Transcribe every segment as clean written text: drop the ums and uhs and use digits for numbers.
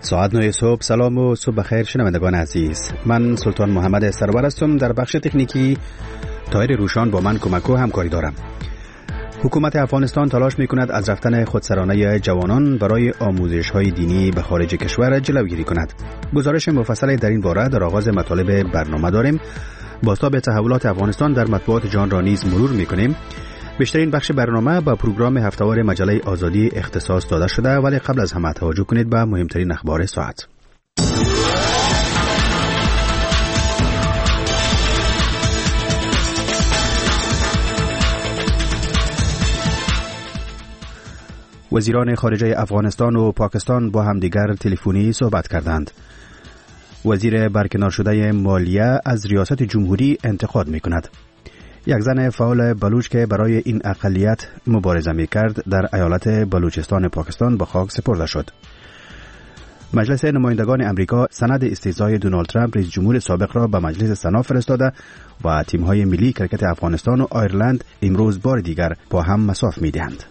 ساعت 9 صبح. سلام و صبح بخیر شنوندگان عزیز. من سلطان محمد سرور هستم. در بخش تکنیکی طاهر روشان با من کمک و همکاری دارم. حکومت افغانستان تلاش می‌کند از رفتن خودسرانه جوانان برای آموزش‌های دینی به خارج کشور جلوگیری کند. گزارش مفصلی در این باره در آغاز مطالب برنامه داریم. بازتاب تحولات افغانستان در مطبوعات جهان را نیز مرور می‌کنیم. بیشترین بخش برنامه با پروگرام هفته‌وار مجله آزادی اختصاص داده شده، ولی قبل از همه توجه کنید به مهمترین اخبار ساعت. وزیران خارجه افغانستان و پاکستان با همدیگر تلفنی صحبت کردند. وزیر برکنار شده مالیه از ریاست جمهوری انتقاد می‌کند. یک زن فعال بلوچ که برای این اقلیت مبارزه می‌کرد در ایالت بلوچستان پاکستان به خاک سپرده شد. مجلس نمایندگان امریکا سند استعزای دونالد ترامپ رئیس جمهور سابق را به مجلس سنا فرستاده و تیم‌های ملی کرکت افغانستان و آیرلند امروز بار دیگر با هم مصاف می‌دهند.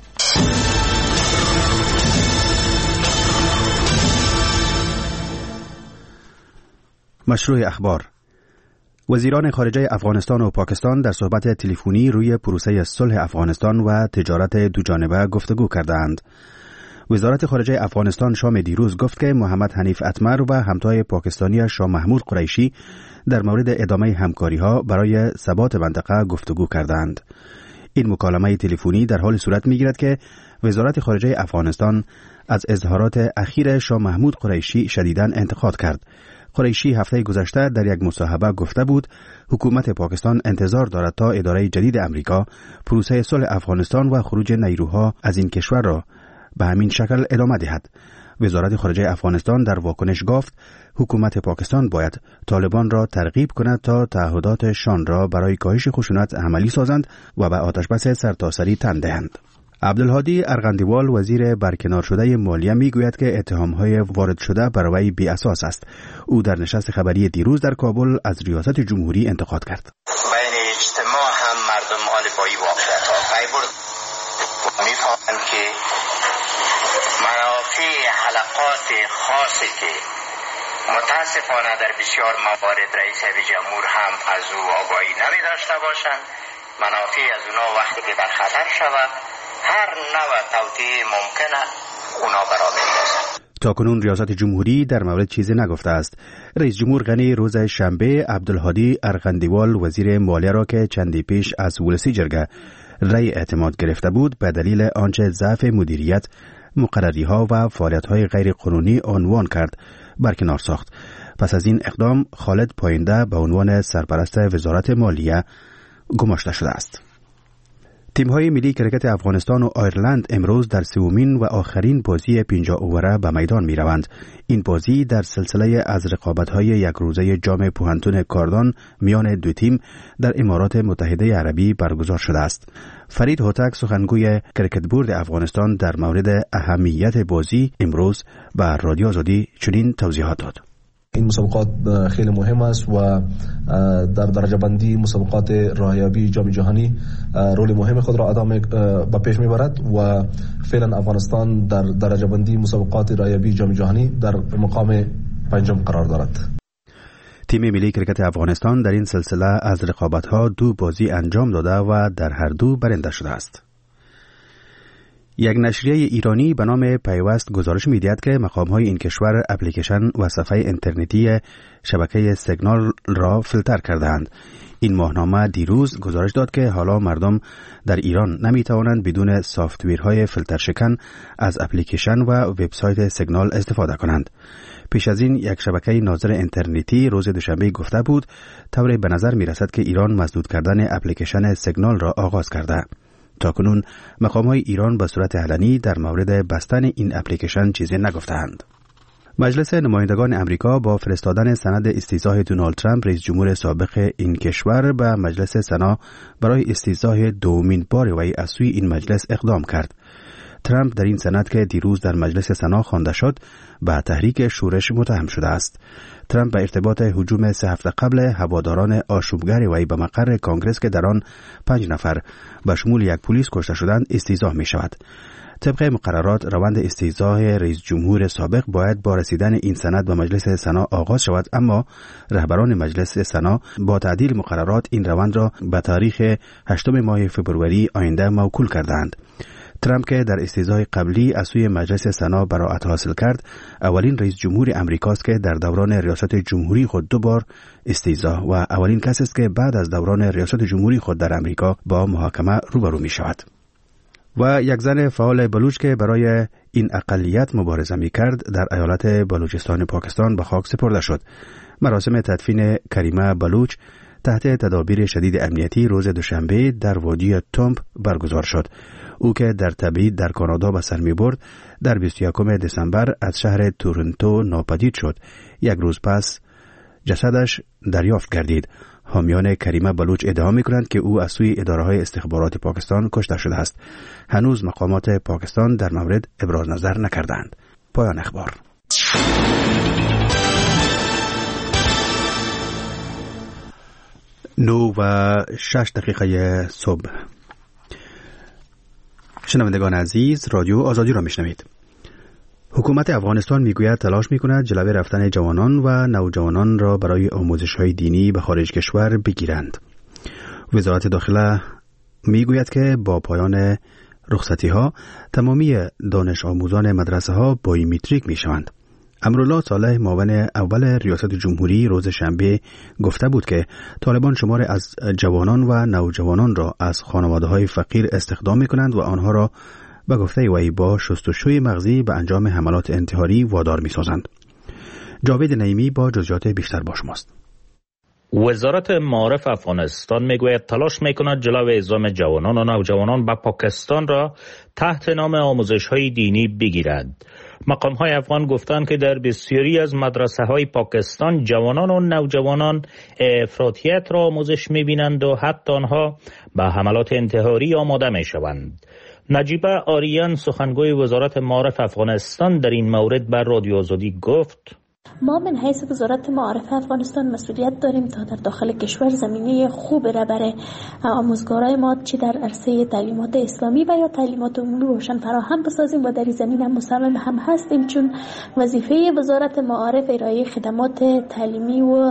مشروع اخبار. وزیران خارجه افغانستان و پاکستان در صحبت تلفنی روی پروسه صلح افغانستان و تجارت دوجانبه گفتگو کردند. وزارت خارجه افغانستان شام دیروز گفت که محمد حنیف اتمر و همتای پاکستانی شاه محمود قریشی در مورد ادامه همکاری‌ها برای ثبات منطقه گفتگو کردند. این مکالمه تلفنی در حال صورت می‌گیرد که وزارت خارجه افغانستان از اظهارات اخیر شاه محمود قریشی شدیداً انتقاد کرد. قریشی هفته گذشته در یک مصاحبه گفته بود حکومت پاکستان انتظار دارد تا اداره جدید امریکا پروسه صلح افغانستان و خروج نیروها از این کشور را به همین شکل ادامه دهد. وزارت خارجه افغانستان در واکنش گفت حکومت پاکستان باید طالبان را ترغیب کند تا تعهداتشان را برای کاهش خشونت عملی سازند و به آتشبس سرتاسری تن دهند. عبدالهادی ارغندیوال وزیر برکنار شده مالیه میگوید که اتهام‌های وارد شده بر وی بی اساس است. او در نشست خبری دیروز در کابل از ریاست جمهوری انتقاد کرد. بین اجتماع هم مردم حال با این واقعیت‌ها پیبرد می‌فهمند که منافع حلقات خاصی که متاسفانه در بسیار موارد رئیس جمهور هم از او آگاهی نمی داشته باشند، منافع از اونا وقتی که در خطر شود هر نوع توطئه ممکنه اونا برا می‌اندازند. تاکنون ریاست جمهوری در مورد چیزی نگفته است. رئیس جمهور غنی روز شنبه عبدالهادی ارغندیوال وزیر مالیه را که چندی پیش از ولسی جرگه رأی اعتماد گرفته بود به دلیل آنچه ضعف مدیریت، مقرری‌ها و فعالیت‌های غیر قانونی عنوان کرد برکنار ساخت. پس از این اقدام خالد پاینده به عنوان سرپرست وزارت مالیه گماشته شده است. تیم‌های ملی کرکت افغانستان و آیرلند امروز در سومین و آخرین بازی 50 اووره به میدان می‌روند. این بازی در سلسله از رقابت‌های یک روزه جام پوهنتون کاردان میان دو تیم در امارات متحده عربی برگزار شده است. فرید هوتک سخنگوی کرکت بورد افغانستان در مورد اهمیت بازی امروز به رادیو آزادی چنین توضیحات داد. این مسابقات خیلی مهم است و در درجه بندی مسابقات راهیابی جام جهانی رول مهم خود را به پیش میبرد و فعلا افغانستان در درجه بندی مسابقات راهیابی جام جهانی در مقام پنجم قرار دارد. تیم ملی کرکت افغانستان در این سلسله از رقابت‌ها 2 بازی انجام داده و در هر دو برنده شده است. یک نشریه ایرانی به نام پیوست گزارش می‌دهد که مقام‌های این کشور اپلیکیشن و صفحه اینترنتی شبکه سیگنال را فیلتر کردند. این ماهنامه دیروز گزارش داد که حالا مردم در ایران نمی‌توانند بدون سافت‌ویرهای فیلتر شکن از اپلیکیشن و وبسایت سیگنال استفاده کنند. پیش از این یک شبکه ناظر اینترنتی روز دوشنبه گفته بود طوری به نظر می‌رسد که ایران مسدود کردن اپلیکیشن سیگنال را آغاز کرده. تاکنون مقام‌های ایران به صورت علنی در مورد بستن این اپلیکیشن چیزی نگفتند. مجلس نمایندگان امریکا با فرستادن سند استعزای دونالد ترامپ رئیس جمهور سابق این کشور به مجلس سنا برای استعزای دومین بار وی از سوی این مجلس اقدام کرد. ترامپ در این سند که دیروز در مجلس سنا خوانده شد به تحریک شورش متهم شده است. ترامپ به ارتباط هجوم 3 هفته قبل هواداران آشوبگر وی به مقر کانگرس که در آن 5 نفر به شمول یک پلیس کشته شدند استیضاح می شود. طبق مقررات روند استیضاح رئیس جمهور سابق باید با رسیدن این سند به مجلس سنا آغاز شود، اما رهبران مجلس سنا با تعدیل مقررات این روند را به تاریخ 8 ماه فوریه آینده موکول کردند. ترامپ که در استیضاح قبلی از سوی مجلس سنا براءت حاصل کرد، اولین رئیس جمهور امریکاست که در دوران ریاست جمهوری خود 2 بار استیضاح و اولین کسی است که بعد از دوران ریاست جمهوری خود در امریکا با محاکمه روبرو می شود. و یک زن فعال بلوچ که برای این اقلیت مبارزه می کرد در ایالت بلوچستان پاکستان به خاک سپرده شد. مراسم تدفین کریمه بلوچ تحت تدابیر شدید امنیتی روز دوشنبه در وادی تومب برگزار شد. او که در تبعید در کانادا به سر می برد در 21 دسامبر از شهر تورنتو ناپدید شد. یک روز پس جسدش دریافت گردید. حامیان کریمه بلوچ ادعا می‌کنند که او از سوی اداره‌های استخبارات پاکستان کشته شده است. هنوز مقامات پاکستان در مورد ابراز نظر نکردند. پایان اخبار. 9:06 صبح. شنوندگان عزیز، رادیو آزادی را میشنوید. حکومت افغانستان میگوید تلاش میکند جلوی رفتن جوانان و نوجوانان را برای آموزش‌های دینی به خارج کشور بگیرند. وزارت داخله میگوید که با پایان رخصتی‌ها تمامی دانش آموزان مدرسه‌ها بایومتریک میشوند. امرالله صالح معاون اول ریاست جمهوری روز شنبه گفته بود که طالبان شمار از جوانان و نوجوانان را از خانواده‌های فقیر استخدام می‌کنند و آنها را به گفته وی با شستشوی مغزی به انجام حملات انتحاری وادار می‌سازند. جاوید نعیمی با جزئیات بیشتر با شماست. وزارت معارف افغانستان میگوید تلاش میکند جلوی اعزام جوانان و نوجوانان به پاکستان را تحت نام آموزش‌های دینی بگیرد. مقام‌های افغان گفتند که در بسیاری از مدرسه‌های پاکستان جوانان و نوجوانان افراطیت را آموزش می‌بینند و حتی آنها به حملات انتحاری آماده می‌شوند. نجیبه آریان سخنگوی وزارت معارف افغانستان در این مورد بر رادیو آزادی گفت: ما من حیث وزارت معارف افغانستان مسئولیت داریم تا در داخل کشور زمینه خوب را برای آموزگارای ما چه در عرصه تعلیمات اسلامی و یا تعلیمات عمومی روشن فراهم بسازیم و در این زمینه مصمم هم هستیم، چون وظیفه وزارت معارف ارائه خدمات تعلیمی و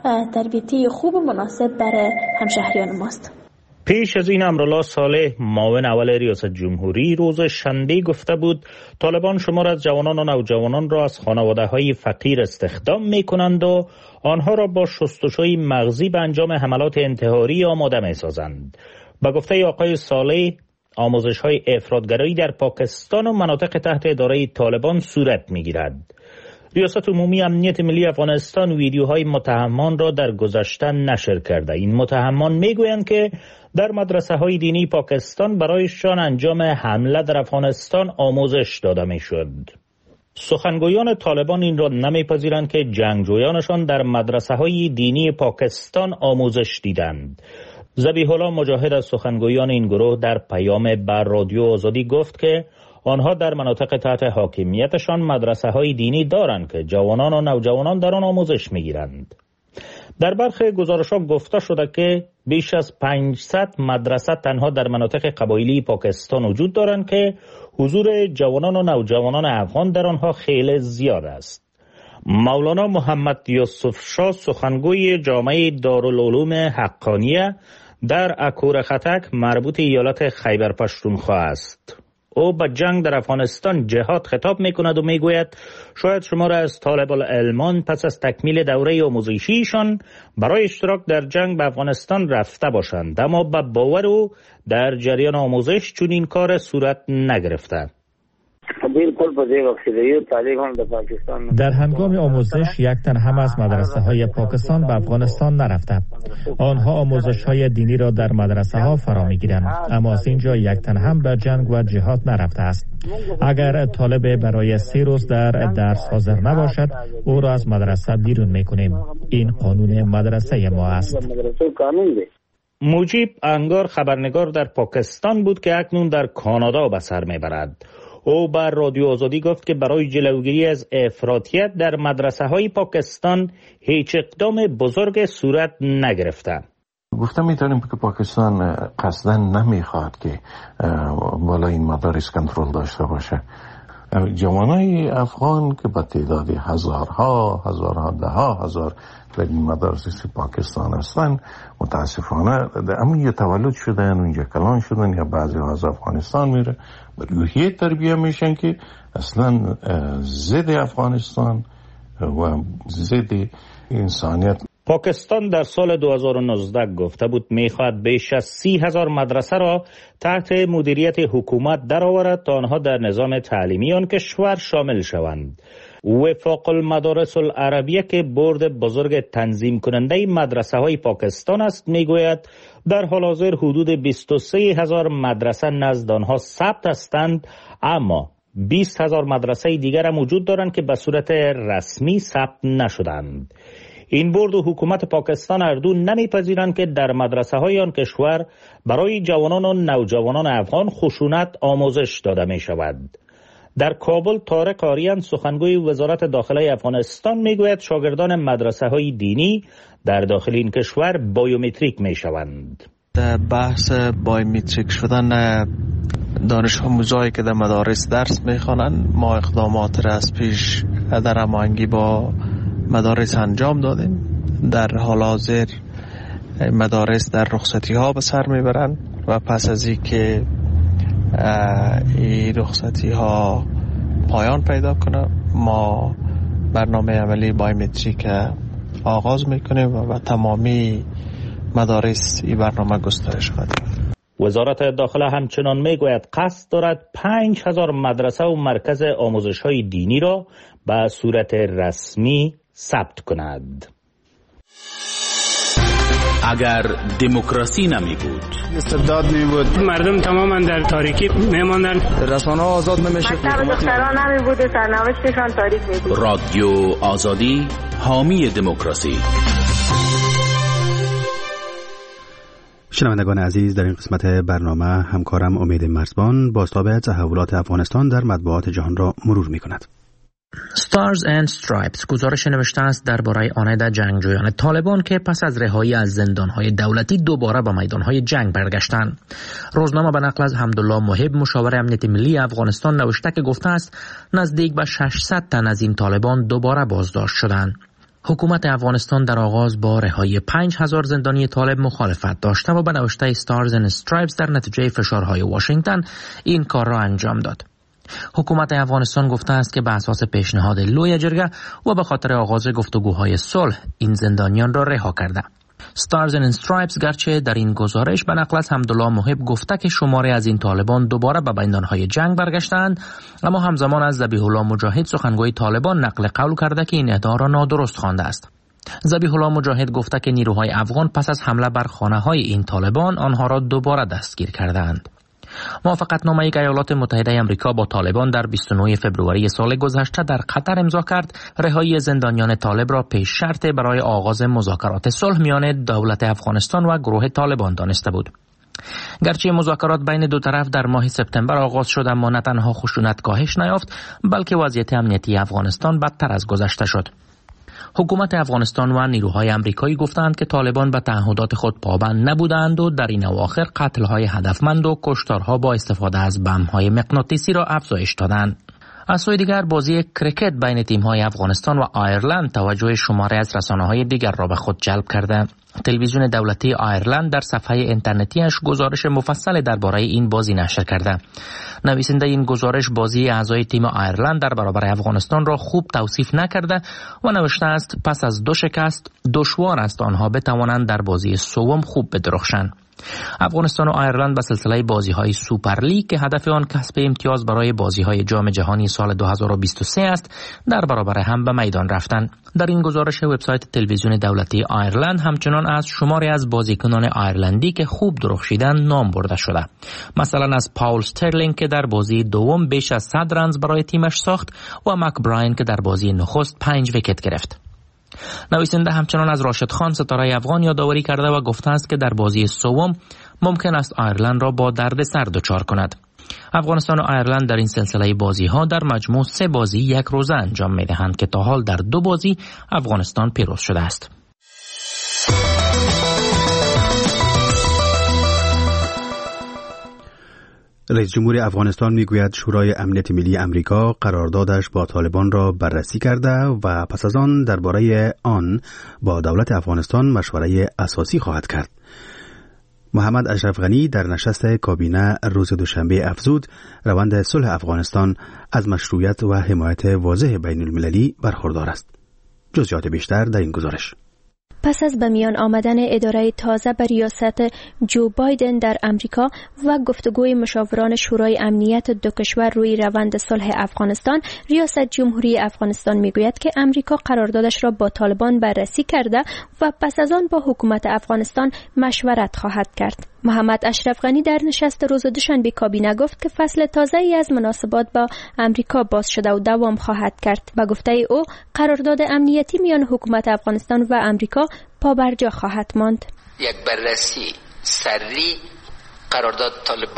تربیتی خوب و مناسب برای همشهریان ماست. پیش از این امرالله صالح معاون اول ریاست جمهوری روز شنبه گفته بود طالبان شمار از جوانان و نوجوانان را از خانواده‌های فقیر استخدام می‌کنند و آنها را با شستشوی مغزی به انجام حملات انتحاری آماده می‌سازند. به گفته آقای صالح آموزش‌های افراطگرایی در پاکستان و مناطق تحت اداره طالبان صورت می‌گیرد. ریاست عمومی امنیت ملی افغانستان ویدیوهای متهمان را در گذشته نشر کرده. این متهمان میگویند که در مدرسه‌های دینی پاکستان برایشان انجام حمله در افغانستان آموزش داده میشد. سخنگویان طالبان این را نمیپذیرند که جنگجویانشان در مدرسه‌های دینی پاکستان آموزش دیدند. ذبیح الله مجاهد از سخنگویان این گروه در پیام بر رادیو آزادی گفت که آنها در مناطق تحت حاکمیتشان مدرسه‌های دینی دارند که جوانان و نوجوانان در آن آموزش می‌گیرند. در برخی گزارش‌ها گفته شده که بیش از 500 مدرسه تنها در مناطق قبایلی پاکستان وجود دارند که حضور جوانان و نوجوانان افغان در آنها خیلی زیاد است. مولانا محمد یوسف شاه سخنگوی جامعه دارالعلوم حقانیه در اکور خطک مربوط ایالت خیبر پختونخوا است. او به جنگ در افغانستان جهاد خطاب میکند و میگوید شاید شمار از طالب العلمان پس از تکمیل دوره آموزشیشان برای اشتراک در جنگ به افغانستان رفته باشند، اما به باور او در جریان آموزش چون این کار صورت نگرفته. در هنگام آموزش یک تن هم از مدرسه های پاکستان به افغانستان نرفته. آنها آموزش های دینی را در مدرسه ها فرا می گیرند، اما از اینجا یک تن هم به جنگ و جهاد نرفته است. اگر طالب برای 3 روز در درس حاضر نباشد، او را از مدرسه بیرون می کنیم. این قانون مدرسه ما است. مجیب انگار خبرنگار در پاکستان بود که اکنون در کانادا به سر می برد. او بر رادیو آزادی گفت که برای جلوگیری از افراطیت در مدرسه های پاکستان هیچ اقدام بزرگ صورت نگرفته. گفتم میتونیم که پاکستان قصداً نمیخواد که بالا این مدارس کنترل داشته باشه. جوانای افغان که به تعدادی هزارها ده هزار در این مدارس پاکستان هستن، متاسفانه اما تولد شدن اونجا کلان شدن یا بعضی از افغانستان میره روحیه تربیه میشن که اصلا ضد افغانستان و ضد انسانیت. پاکستان در سال 2019 گفته بود میخواد بیش از 30,000 مدرسه را تحت مدیریت حکومت درآورد تا آنها در نظام تعلیمی آن کشور شامل شوند. وفاق المدارس العربیه که بورد بزرگ تنظیم کننده مدرسه های پاکستان است میگوید در حال حاضر حدود 23,000 مدرسه نزد آنها ثبت هستند، اما 20,000 مدرسه دیگر هم وجود دارند که به صورت رسمی ثبت نشدند. این بورد و حکومت پاکستان هر دو نمیپذیرند که در مدرسه های آن کشور برای جوانان و نوجوانان افغان خشونت آموزش داده می شود. در کابل طارق آریان سخنگوی وزارت داخله افغانستان میگوید شاگردان مدرسه های دینی در داخل این کشور بایومتریک می شوند. در بحث بایومتریک شدن دانش آموزایی که در مدارس درس میخوانند، ما اقدامات را از پیش در هماهنگی با مدارس انجام دادیم. در حال حاضر مدارس در رخصتی ها به سر میبرند و پس از این که این رخصتی ها پایان پیدا کنه ما برنامه عملی بایومتریک آغاز میکنیم و تمامی مدارس این برنامه گسترش خواهد یافت. وزارت داخله همچنان میگوید قصد دارد 5,000 مدرسه و مرکز آموزش های دینی را به صورت رسمی ثبت کند. اگر دموکراسی نمی بود، استبداد می بود، مردم تماما در تاریکی می ماندن، رسانه ها آزاد نمیشه، مکتب دختران نمی بود، سرنوشتشان تاریک می بود. رادیو آزادی حامی دموکراسی. شنوندگان عزیز، در این قسمت برنامه همکارم امید مرزبان بازتاب تحولات افغانستان در مطبوعات جهان را مرور می کند. Stars and Stripes گزارش نوشته است درباره آنید جنگجویان طالبان که پس از رهایی از زندانهای دولتی دوباره به میدانهای جنگ برگشتند. روزنامه به نقل از حمدالله محب مشاور امنیت ملی افغانستان نوشته که گفته است نزدیک به 600 تن از این طالبان دوباره بازداشت شدند. حکومت افغانستان در آغاز با رهایی 5,000 زندانی طالب مخالفت داشته و به نوشته Stars and Stripes در نتیجه فشارهای واشنگتن این کار را انجام داد. حکومت افغانستان گفته است که به اساس پیشنهاد لوی جرگه و به خاطر آغاز گفتگوهای صلح این زندانیان را رها کرده. Stars and Stripes گرچه در این گزارش به نقل از حمدالله محب گفته که شماری از این طالبان دوباره به میدانهای جنگ برگشتند، اما همزمان از ذبیح الله مجاهد سخنگوی طالبان نقل قول کرده که این ادعا را نادرست خوانده است. ذبیح الله مجاهد گفته که نیروهای افغان پس از حمله بر خانه‌های این طالبان آنها را دوباره دستگیر کردند. موافقتنامه‌ای که ایالات متحده آمریکا با طالبان در 29 فوریه سال گذشته در قطر امضا کرد، رهایی زندانیان طالب را پیش شرط برای آغاز مذاکرات صلح میان دولت افغانستان و گروه طالبان دانسته بود. گرچه مذاکرات بین دو طرف در ماه سپتامبر آغاز شد، اما نه تنها خشونت کاهش نیافت، بلکه وضعیت امنیتی افغانستان بدتر از گذشته شد. حکومت افغانستان و نیروهای آمریکایی گفتند که طالبان به تعهدات خود پابند نبودند و در این اواخر قتل‌های هدفمند و کشتارها با استفاده از بم‌های مغناطیسی را افزایش دادند. از سوی دیگر بازی کرکت بین تیم‌های افغانستان و آیرلند توجه شماری از رسانه‌های دیگر را به خود جلب کرده. تلویزیون دولتی آیرلند در صفحه اینترنتیش گزارش مفصل درباره این بازی نشر کرده. نویسنده این گزارش بازی اعضای تیم آیرلند در برابر افغانستان را خوب توصیف نکرده و نوشته است پس از 2 شکست دشوار است آنها بتوانند در بازی سوم خوب بدرخشند. افغانستان و آیرلند به سلسله بازی‌های سوپر لیگ که هدف آن کسب امتیاز برای بازی‌های جام جهانی سال 2023 است در برابر هم به میدان رفتند. در این گزارش وبسایت تلویزیون دولتی آیرلند همچنان از شماری از بازیکنان آیرلندی که خوب درخشیدند نام برده شده. مثلا از پاول استرلینگ که در بازی دوم بیش از 100 رنز برای تیمش ساخت و مک براین که در بازی نخست 5 ویکت گرفت. نویسنده همچنان از راشد خان ستاره افغان یادآوری کرده و گفته است که در بازی سوم ممکن است آیرلند را با دردسر دچار کند. افغانستان و آیرلند در این سلسله بازی‌ها در مجموع 3 بازی یک روزه انجام می‌دهند که تا حال در 2 بازی افغانستان پیروز شده است. رئیس جمهور افغانستان میگوید شورای امنیت ملی امریکا قراردادش با طالبان را بررسی کرده و پس از آن درباره آن با دولت افغانستان مشوره اساسی خواهد کرد. محمد اشرف غنی در نشست کابینه روز دوشنبه افزود روند صلح افغانستان از مشروعیت و حمایت واضح بین المللی برخوردار است. جزئیات بیشتر در این گزارش. پس از به میان آمدن اداره تازه به ریاست جو بایدن در امریکا و گفتگوی مشاوران شورای امنیت دو کشور روی روند صلح افغانستان، ریاست جمهوری افغانستان میگوید که امریکا قراردادش را با طالبان بررسی کرده و پس از آن با حکومت افغانستان مشورت خواهد کرد. محمد اشرف غنی در نشست روز دوشنبه کابینه گفت که فصل تازه‌ای از مناسبات با امریکا باز شده و دوام خواهد کرد. با گفته او قرارداد امنیتی میان حکومت افغانستان و امریکا پابرجا خواهد ماند. یک بررسی سری قرارداد طالب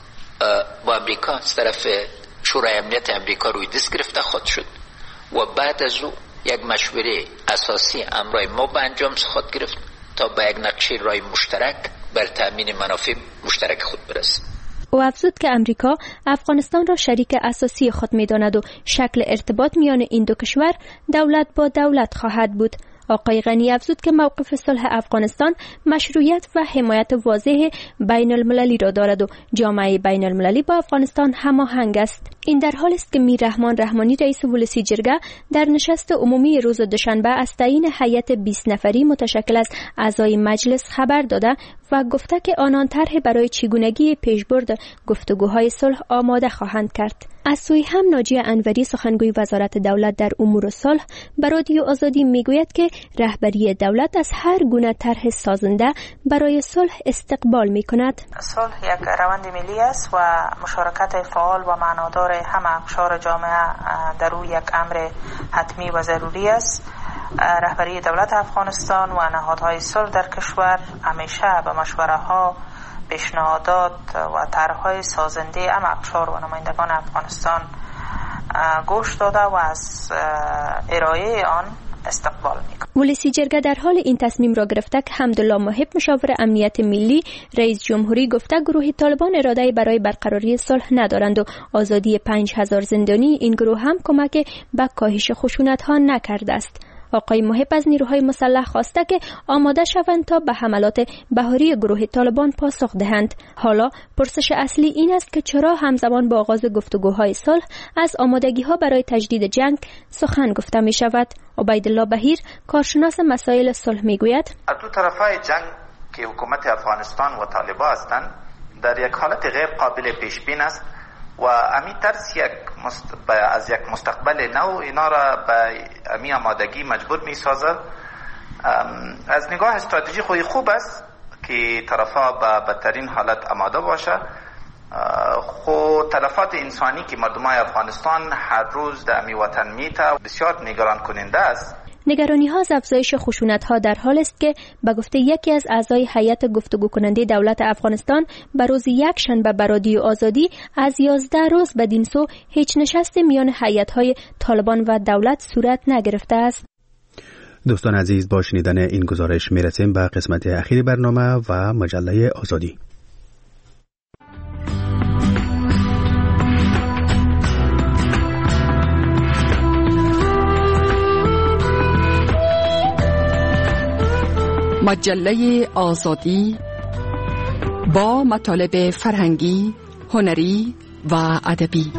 با امریکا از طرف شورای امنیت امریکا روی دست گرفته خود شد و بعد از او یک مشوره اساسی امرای ما به انجام خود گرفت تا به یک نقشه رای مشترک بر تامین منافع مشترک خود برسد. او افزود که امریکا افغانستان را شریک اساسی خود می‌داند و شکل ارتباط میان این دو کشور دولت با دولت خواهد بود. آقای غنی افزود که موقف صلح افغانستان مشروعیت و حمایت واضح بین المللی را دارد و جامعه بین المللی با افغانستان هماهنگ است. این در حالی است که میر رحمان رحمانی رئیس ولسی جرگه در نشست عمومی روز دوشنبه از تعیین هیئت 20 نفری متشکل از اعضای مجلس خبر داده و گفته که آنان طرح برای چگونگی پیشبرد گفتگوهای صلح آماده خواهند کرد. از سوی هم ناجیه انوری سخنگوی وزارت دولت در امور صلح به رادیو آزادی میگوید که رهبری دولت از هر گونه طرح سازنده برای صلح استقبال میکند. صلح یک روند ملی است و مشارکت فعال و معنادار همه اقشار جامعه در روی یک امر حتمی و ضروری است. رهبری دولت افغانستان و نهادهای صلح در کشور همیشه به مشوره‌ها، پیشنهادات و طرح‌های سازنده اقشار و نمایندگان افغانستان گوش داده و از ارائه آن استقبال می‌کند. ولسی جرگه در حال این تصمیم را گرفته که حمدالله محب مشاور امنیت ملی رئیس جمهوری گفته گروه طالبان اراده برای برقراری صلح ندارند و آزادی 5000 زندانی این گروه هم کمک به کاهش خشونت‌ها نکرده است. آقای محب از نیروهای مسلح خواسته که آماده شوند تا به حملات بهاری گروه طالبان پاسخ دهند. حالا پرسش اصلی این است که چرا همزمان با آغاز گفتگوهای صلح از آمادگی‌ها برای تجدید جنگ سخن گفته می شود. عبیدالله بهیر کارشناس مسائل صلح می گوید از دو طرفای جنگ که حکومت افغانستان و طالبان هستند در یک حالت غیر قابل پیش بین است و امی ترس از یک مستقبل نو اینا را به امی آمادگی مجبور می سازد. از نگاه استراتژی خودی خوب است که طرفا به بدترین حالت آماده باشه. خود تلفات انسانی که مردمای افغانستان هر روز در امی وطن میته بسیار نگران کننده است. نگرانی ها از افزایش خشونت ها در حال است که به گفته یکی از اعضای هیئت گفتگو کننده دولت افغانستان به روز یک شنبه به رادیو آزادی از 11 روز بدین سو هیچ نشست میان هیئت های طالبان و دولت صورت نگرفته است. دوستان عزیز، با شنیدن این گزارش میرسیم به قسمت اخیر برنامه و مجله آزادی. مجله آزادی با مطالب فرهنگی، هنری و ادبی.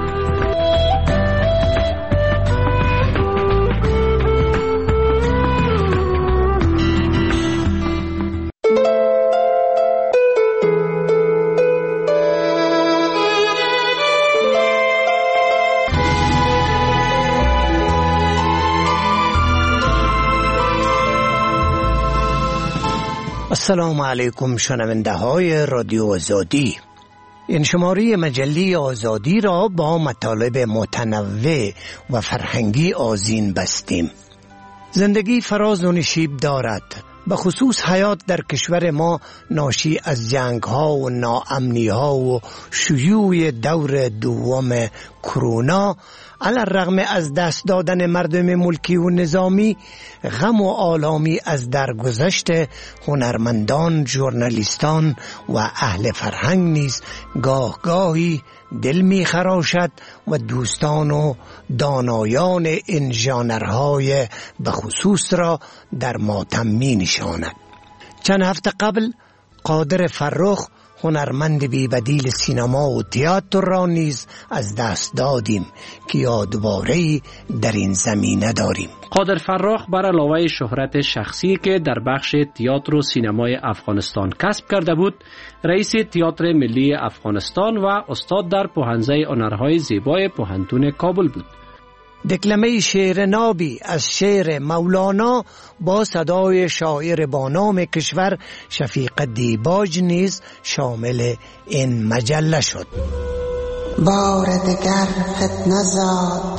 السلام علیکم شنونده های رادیو آزادی. این شماره مجله آزادی را با مطالب متنوع و فرهنگی آذین بستیم. زندگی فراز و نشیب دارد به خصوص حیات در کشور ما ناشی از جنگ ها و ناامنی ها و شیوع دور دوم کرونا، علی الرغم از دست دادن مردم ملکی و نظامی، غم و آلامی از درگذشت هنرمندان، ژورنالیستان و اهل فرهنگ نیز گاه گاهی دل می خراشد و دوستان و دانایان این ژانرهای بخصوص را در ماتم می نشاند. چند هفته قبل قادر فرخ، هنرمند بی بدیل سینما و تئاتر را نیز از دست دادیم که یادواره‌ای در این زمینه داریم. قادر فرخ بر علاوه شهرت شخصی که در بخش تئاتر و سینمای افغانستان کسب کرده بود، رئیس تئاتر ملی افغانستان و استاد در پوهنځی هنرهای زیبای پوهنتون کابل بود. دکلمه شعر نابی از شعر مولانا با صدای شاعر با نام کشور شفیق دیباج نیز شامل این مجله شد. بار دگر فتنه زاد،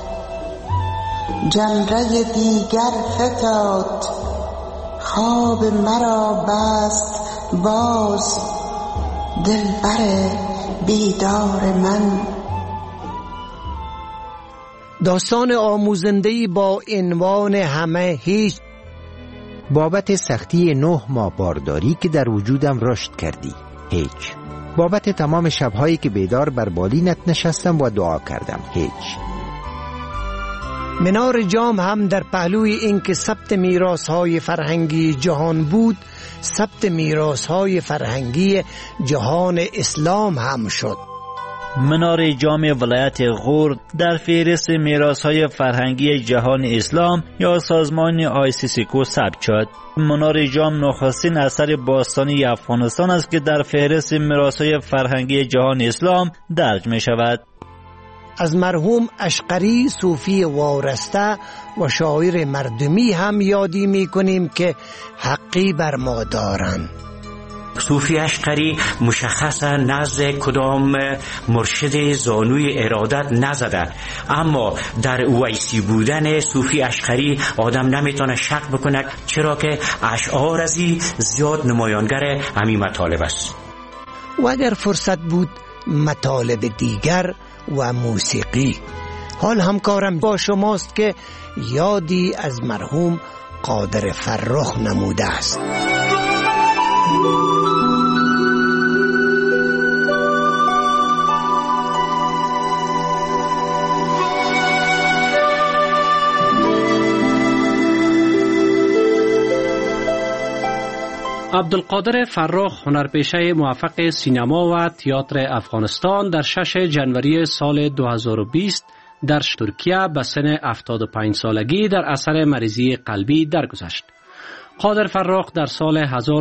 جمره دیگر فتاد، خواب مرا بست باز دلبر بیدار من. داستان آموزنده‌ای با عنوان همه هیچ. بابت سختی 9 ماه بارداری که در وجودم رشد کردی، هیچ. بابت تمام شب‌هایی که بیدار بر بالینت نشستم و دعا کردم، هیچ. منار جام هم در پهلوی اینکه ثبت میراث‌های فرهنگی جهان بود، ثبت میراث‌های فرهنگی جهان اسلام هم شد. منار جام ولایت غور در فهرست میراث‌های فرهنگی جهان اسلام یا سازمان آیسیسیکو ثبت شد. منار جام نخستین اثر باستانی افغانستان است که در فهرست میراث‌های فرهنگی جهان اسلام درج می شود. از مرحوم اشقری صوفی وارسته و شاعر مردمی هم یادی می کنیم که حقی بر ما دارند. صوفی اشقری مشخصا نزد کدام مرشد زانوی ارادت نزده، اما در ویسی بودن صوفی اشقری آدم نمیتونه شک بکنه، چرا که اشعار ازی زیاد نمایانگر همین مطالب است. و اگر فرصت بود مطالب دیگر و موسیقی. حال همکارم با شماست که یادی از مرحوم قادر فرخ نموده است. عبدالقادر فرخ هنرپیشه موفق سینما و تئاتر افغانستان در 6 جنوری سال 2020 در ترکیه به سن 75 سالگی در اثر مریضی قلبی درگذشت. قادر فرخ در سال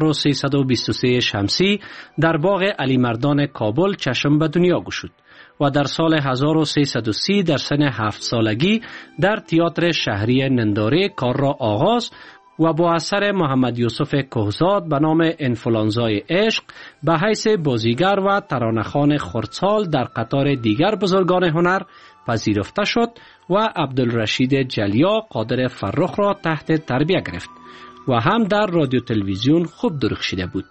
1323 شمسی در باغ علی مردان کابل چشم به دنیا گشود و در سال 1330 در سن 7 سالگی در تئاتر شهری ننداره کار را آغاز و با اثر محمد یوسف کهزاد به نام انفلانزای عشق به حیث بازیگر و ترانه‌خوان خردسال در قطار دیگر بزرگان هنر پذیرفته شد و عبدالرشید جلیا قادر فرخ را تحت تربیت گرفت و هم در رادیو تلویزیون خوب درخشیده بود.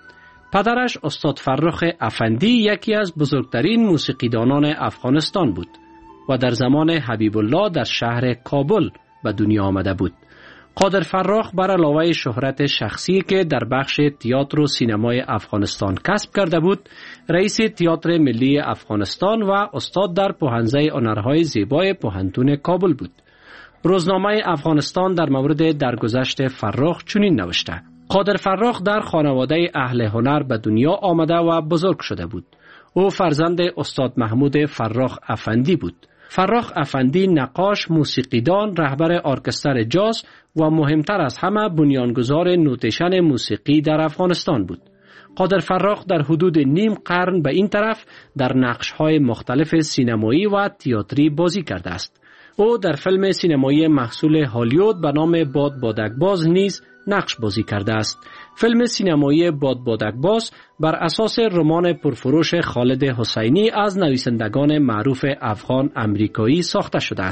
پدرش استاد فرخ افندی یکی از بزرگترین موسیقیدانان افغانستان بود و در زمان حبیب الله در شهر کابل به دنیا آمده بود. قادر فرخ بر علاوه شهرت شخصی که در بخش تئاتر و سینمای افغانستان کسب کرده بود، رئیس تئاتر ملی افغانستان و استاد در پوهنځی هنرهای زیبای پوهنتون کابل بود. روزنامه افغانستان در مورد درگذشت فرخ چنین نوشته: قادر فرخ در خانواده اهل هنر به دنیا آمده و بزرگ شده بود. او فرزند استاد محمود فرخ افندی بود. فرخ افندی نقاش، موسیقیدان، رهبر ارکستر جاز و مهمتر از همه بنیانگذار نوتیشن موسیقی در افغانستان بود. قادر فرخ در حدود نیم قرن به این طرف در نقش‌های مختلف سینمایی و تئاتری بازی کرده است. او در فیلم سینمایی محصول هالیوود به نام باد بادکباز نیز نقش بازی کرده است. فیلم سینمایی باد بادکباز بر اساس رمان پرفروش خالد حسینی از نویسندگان معروف افغان امریکایی ساخته شده است.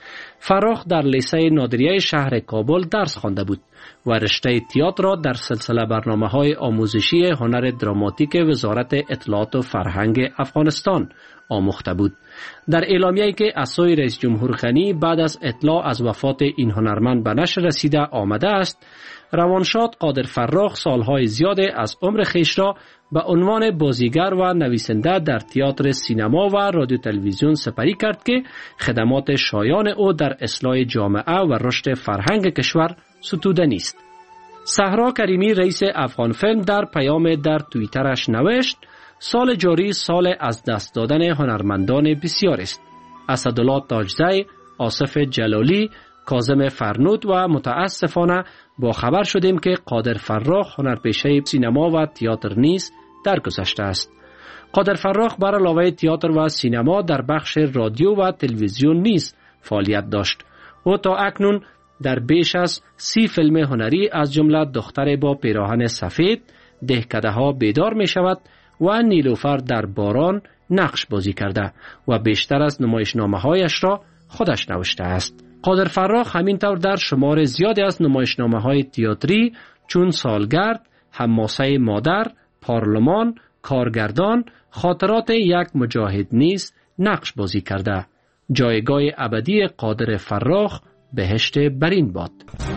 فراخ در لیسه نادریه شهر کابل درس خوانده بود و رشته تئاتر را در سلسله برنامه‌های آموزشی هنر دراماتیک وزارت اطلاعات و فرهنگ افغانستان آموخته بود. در اعلامیه‌ای که از سوی رئیس جمهور غنی بعد از اطلاع از وفات این هنرمند به نشر رسیده آمده است، روانشاد قادر فراخ سالهای زیاد از عمر خویش را به عنوان بازیگر و نویسنده در تئاتر، سینما و رادیو تلویزیون سپری کرد که خدمات شایان او در اصلاح جامعه و رشد فرهنگ کشور ستوده نیست. صحرا کریمی رئیس افغان فیلم در پیام در توییترش نوشت: سال جاری سال از دست دادن هنرمندان بسیار است. اسدالله تاجزی، آصف جلالی، کاظم فرنود و متاسفانه با خبر شدیم که قادر فراخ هنرپیشه سینما و تئاتر نیز درگذشته است. قادر فراخ بر علاوه تئاتر و سینما در بخش رادیو و تلویزیون نیز فعالیت داشت. او تا اکنون در بیش از 30 فیلم هنری از جمله دختر با پیراهن سفید، دهکده ها بیدار می شود و نیلوفر در باران نقش بازی کرده و بیشتر از نمایشنامه هایش را خودش نوشته است. قادر فراخ همینطور در شمار زیادی از نمایشنامه های تئاتری چون سالگرد، حماسه مادر، پارلمان، کارگردان، خاطرات یک مجاهد نیز نقش بازی کرده. جایگاه ابدی قادر فراخ بهشت برین باد.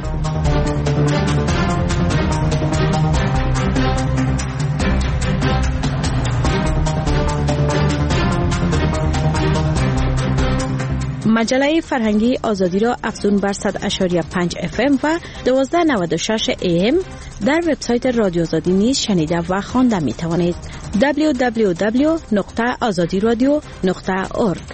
مجله فرهنگی آزادی را افزون بر 100.5 FM و 1296 AM در وبسایت رادیو آزادی نیز شنیده و خوانده می توانید. www.azadiradio.org.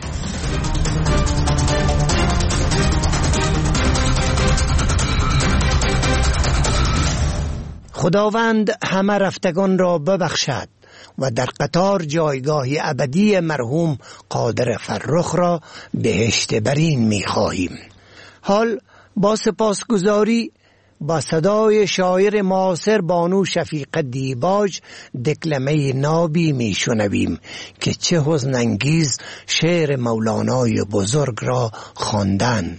خداوند همه رفتگان را ببخشد و در قطار جایگاه ابدی مرحوم قادر فرخ را بهشت برین می خواهیم. حال با سپاسگزاری با صدای شاعر معاصر بانو شفیق دیباج دکلمه نابی می شنویم که چه حزن انگیز شعر مولانای بزرگ را خواندن.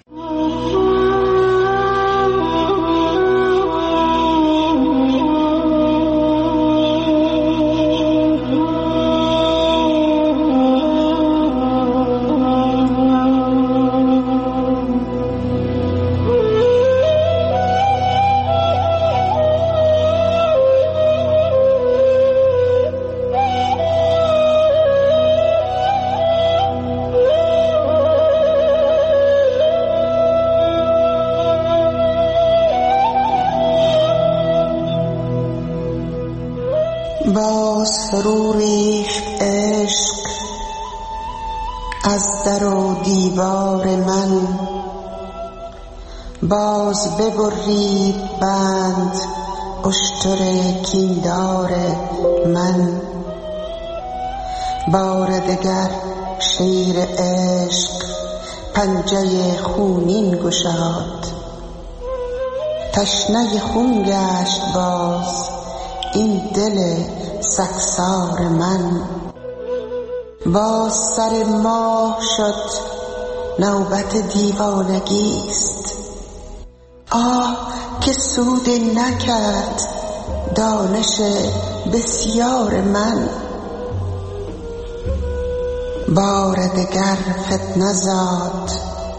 باز فرو ریخت عشق از در و دیوار من، باز ببرید بند اشتر کیندار من. بار دگر شیر عشق پنجه خونین گشاد، تشنه خون گشت باز این دل سگسار من. باز سر ماه شد نوبت دیوانگیست، آه که سود نکرد دانش بسیار من. بار دگر فتنه زاد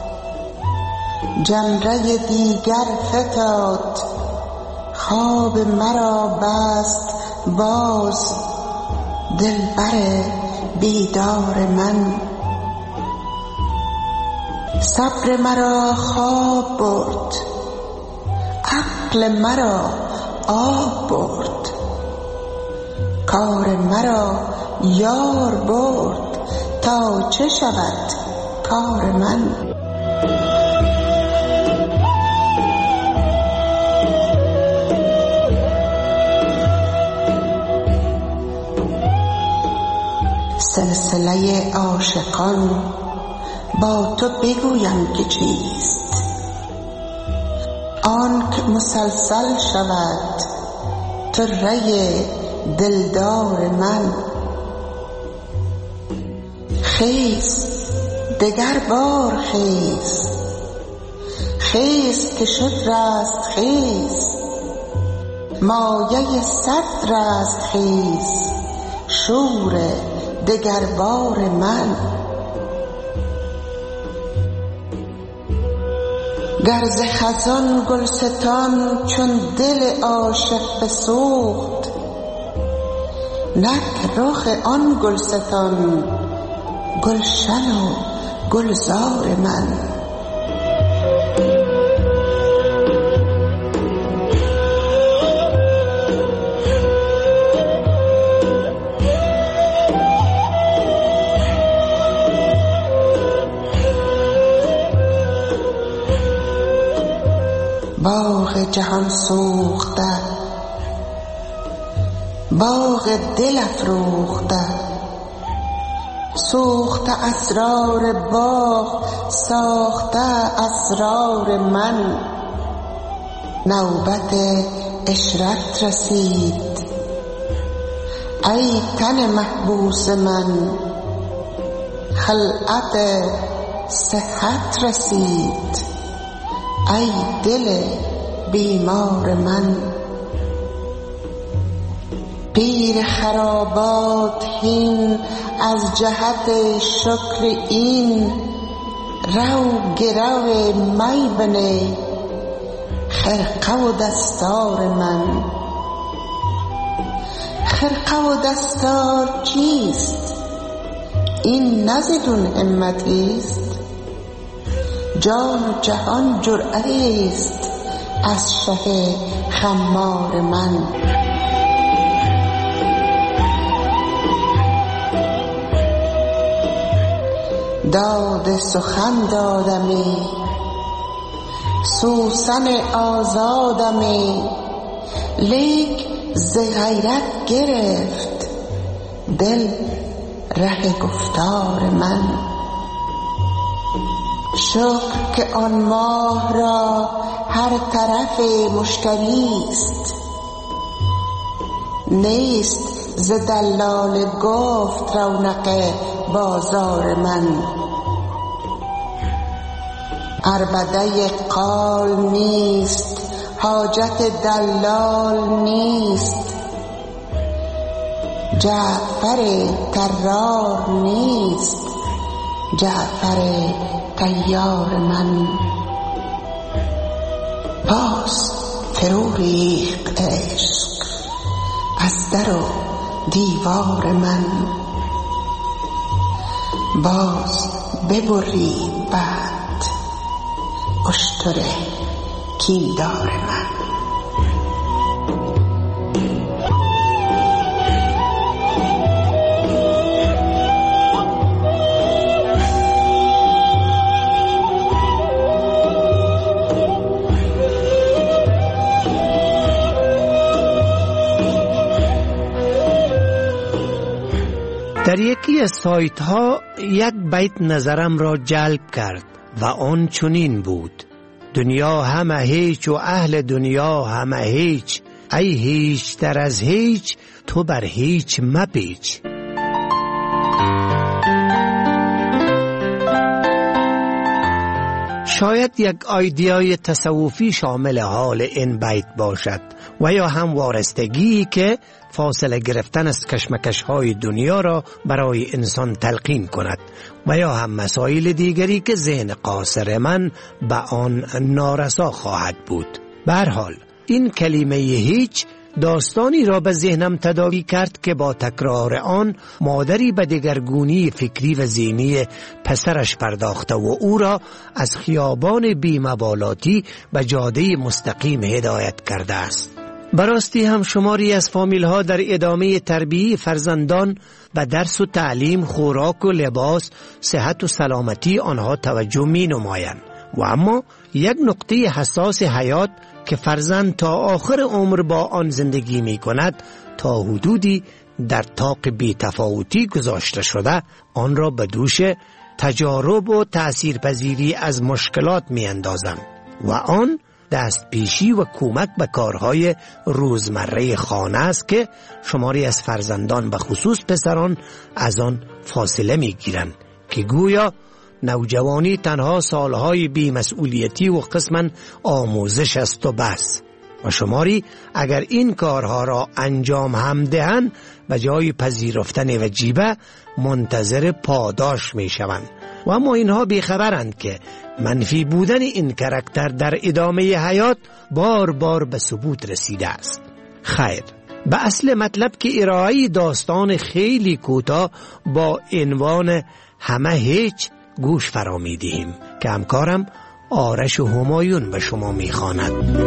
جمره دیگر فتاد، خواب مرا بست باز دلبر بیدار من. صبر مرا خواب برد، عقل مرا آب برد، کار مرا یار برد، تا چه شود کار من. سلسله عاشقان با تو بگویم که چیست، آنک مسلسل شود طره دلدار من. خیز دگر بار خیز خیز که شد رستخیز، مایه صد رستخیز، شور دگربار من. گر ز خزان گلستان چون دل عاشق بسوخت، نک رخ آن گلستان گلشن و گلزار من. باغ جهان سوخته، باغ دل افروخته، سوخته اسرار باغ، ساخته اسرار من. نوبت عشرت رسید ای تن محبوس من، خلعت صحت رسید ای دل بیمار من. پیر خرابات هین از جهت شکر این، رو گرو می بنه خرقه و دستار من. خرقه و دستار چیست؟ این نزدون همتیست، جان و جهان جرعه است از شه خمار من. داد سخن دادمی، سوسن آزادمی، لیک ز غیرت گرفت دل ره گفتار من. شکر که آن ماه را هر طرف مشتریست، نیست ز دلال گفت رونق بازار من. عربده قال نیست، حاجت دلال نیست، جعفر طرار نیست، جعفر طیار من. باز فرو ریخت عشق از در و دیوار من، باز ببرید بعد اشتر کیندار من. در یکی از سایت ها یک بیت نظرم را جلب کرد و آن چنین بود: دنیا همه هیچ و اهل دنیا همه هیچ، ای هیچ تر از هیچ تو بر هیچ مپیچ. شاید یک ایده‌ای تصوفی شامل حال این بیت باشد و یا هم وارستگی که فاصله گرفتن از کشمکش‌های دنیا را برای انسان تلقین کند و یا هم مسائل دیگری که ذهن قاصر من به آن نارسا خواهد بود. به هر حال این کلمه هیچ داستانی را به ذهنم تداعی کرد که با تکرار آن مادری به دگرگونی فکری و ذهنی پسرش پرداخته و او را از خیابان بی‌مبالاتی به جاده مستقیم هدایت کرده است. براستی هم شماری از فامیل ها در ادامه تربیت فرزندان به درس و تعلیم، خوراک و لباس، صحت و سلامتی آنها توجه می نمایند و اما یک نقطه حساس حیات که فرزند تا آخر عمر با آن زندگی می کند تا حدودی در طاق بی‌تفاوتی گذاشته شده، آن را به دوش تجارب و تأثیرپذیری از مشکلات می اندازند و آن دست پیشی و کمک به کارهای روزمره خانه است که شماری از فرزندان به خصوص پسران از آن فاصله می گیرند که گویا نوجوانی تنها سالهای بی‌مسئولیتی و قسماً آموزش است و بس. و شماری اگر این کارها را انجام هم دهند و جای پذیرفتن وجیبه منتظر پاداش می شوند. و اما اینها بیخبرند که منفی بودن این کاراکتر در ادامه حیات بار بار به ثبوت رسیده است. خیر، به اصل مطلب که ارائه داستان خیلی کوتاه با عنوان همه هیچ گوش فرا می دهیم که همکارم آرش همایون به شما می خواند.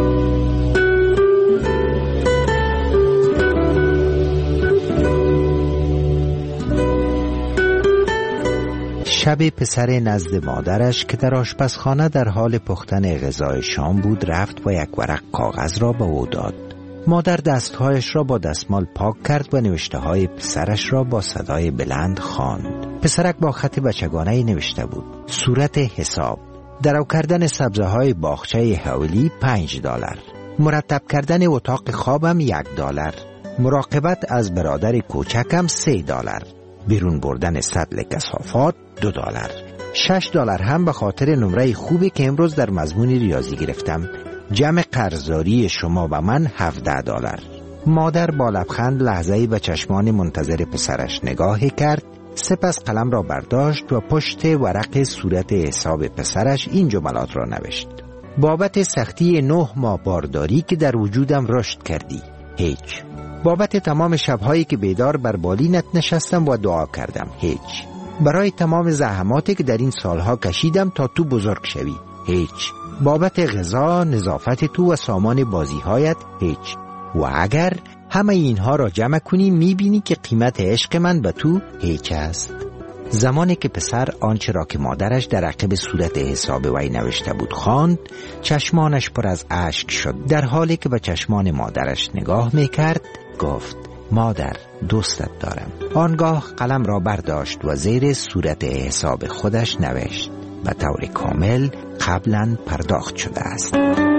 شب پسر نزد مادرش که در آشپزخانه در حال پختن غذای شام بود رفت و یک ورق کاغذ را به او داد. مادر دستهایش را با دستمال پاک کرد و نوشته های پسرش را با صدای بلند خواند. پسرک با خط بچگانه‌ای نوشته بود: صورت حساب، درو کردن سبزه های باغچه حولی $5، مرتب کردن اتاق خوابم $1، مراقبت از برادر کوچکم $3، بیرون بردن سطل کثافات $2، $6 هم به خاطر نمره خوبی که امروز در مضمون ریاضی گرفتم. جمع قرضداری شما و من $17. مادر با لبخند لحظه‌ای به چشمان منتظر پسرش نگاهی کرد، سپس قلم را برداشت و پشت ورق صورت حساب پسرش این جملات را نوشت: بابت سختی 9 ماه بارداری که در وجودم رشد کردی، هیچ. بابت تمام شبهایی که بیدار بر بالینت نشستم و دعا کردم، هیچ. برای تمام زحماتی که در این سالها کشیدم تا تو بزرگ شوی، هیچ. بابت غذا، نظافت تو و سامان بازیهایت، هیچ. و اگر همه اینها را جمع کنی میبینی که قیمت عشق من به تو هیچ است. زمانی که پسر آنچه را که مادرش در عقب صورت حساب وی نوشته بود خواند، چشمانش پر از اشک شد. در حالی که به چشمان مادرش نگاه میکرد گفت: مادر، دوستت دارم. آنگاه قلم را برداشت و زیر صورت حساب خودش نوشت: به طور کامل قبلا پرداخت شده است.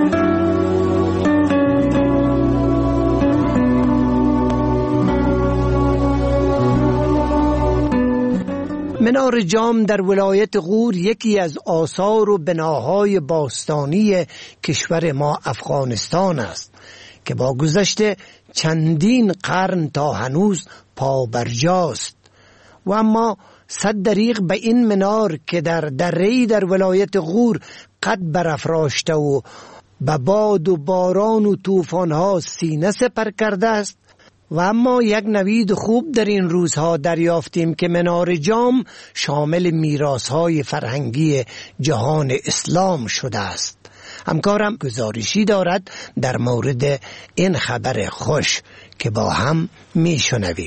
منار جام در ولایت غور یکی از آثار و بناهای باستانی کشور ما افغانستان است که با گذشت چندین قرن تا هنوز پابرجاست. و اما 100 دریغ به این منار که در دره‌ای در ولایت غور قد برافراشته و به باد و باران و طوفان‌ها سینه سپر کرده است. و اما یک نوید خوب در این روزها دریافتیم که منار جام شامل میراث‌های فرهنگی جهان اسلام شده است. همکارم گزارشی دارد در مورد این خبر خوش که با هم میشنویم.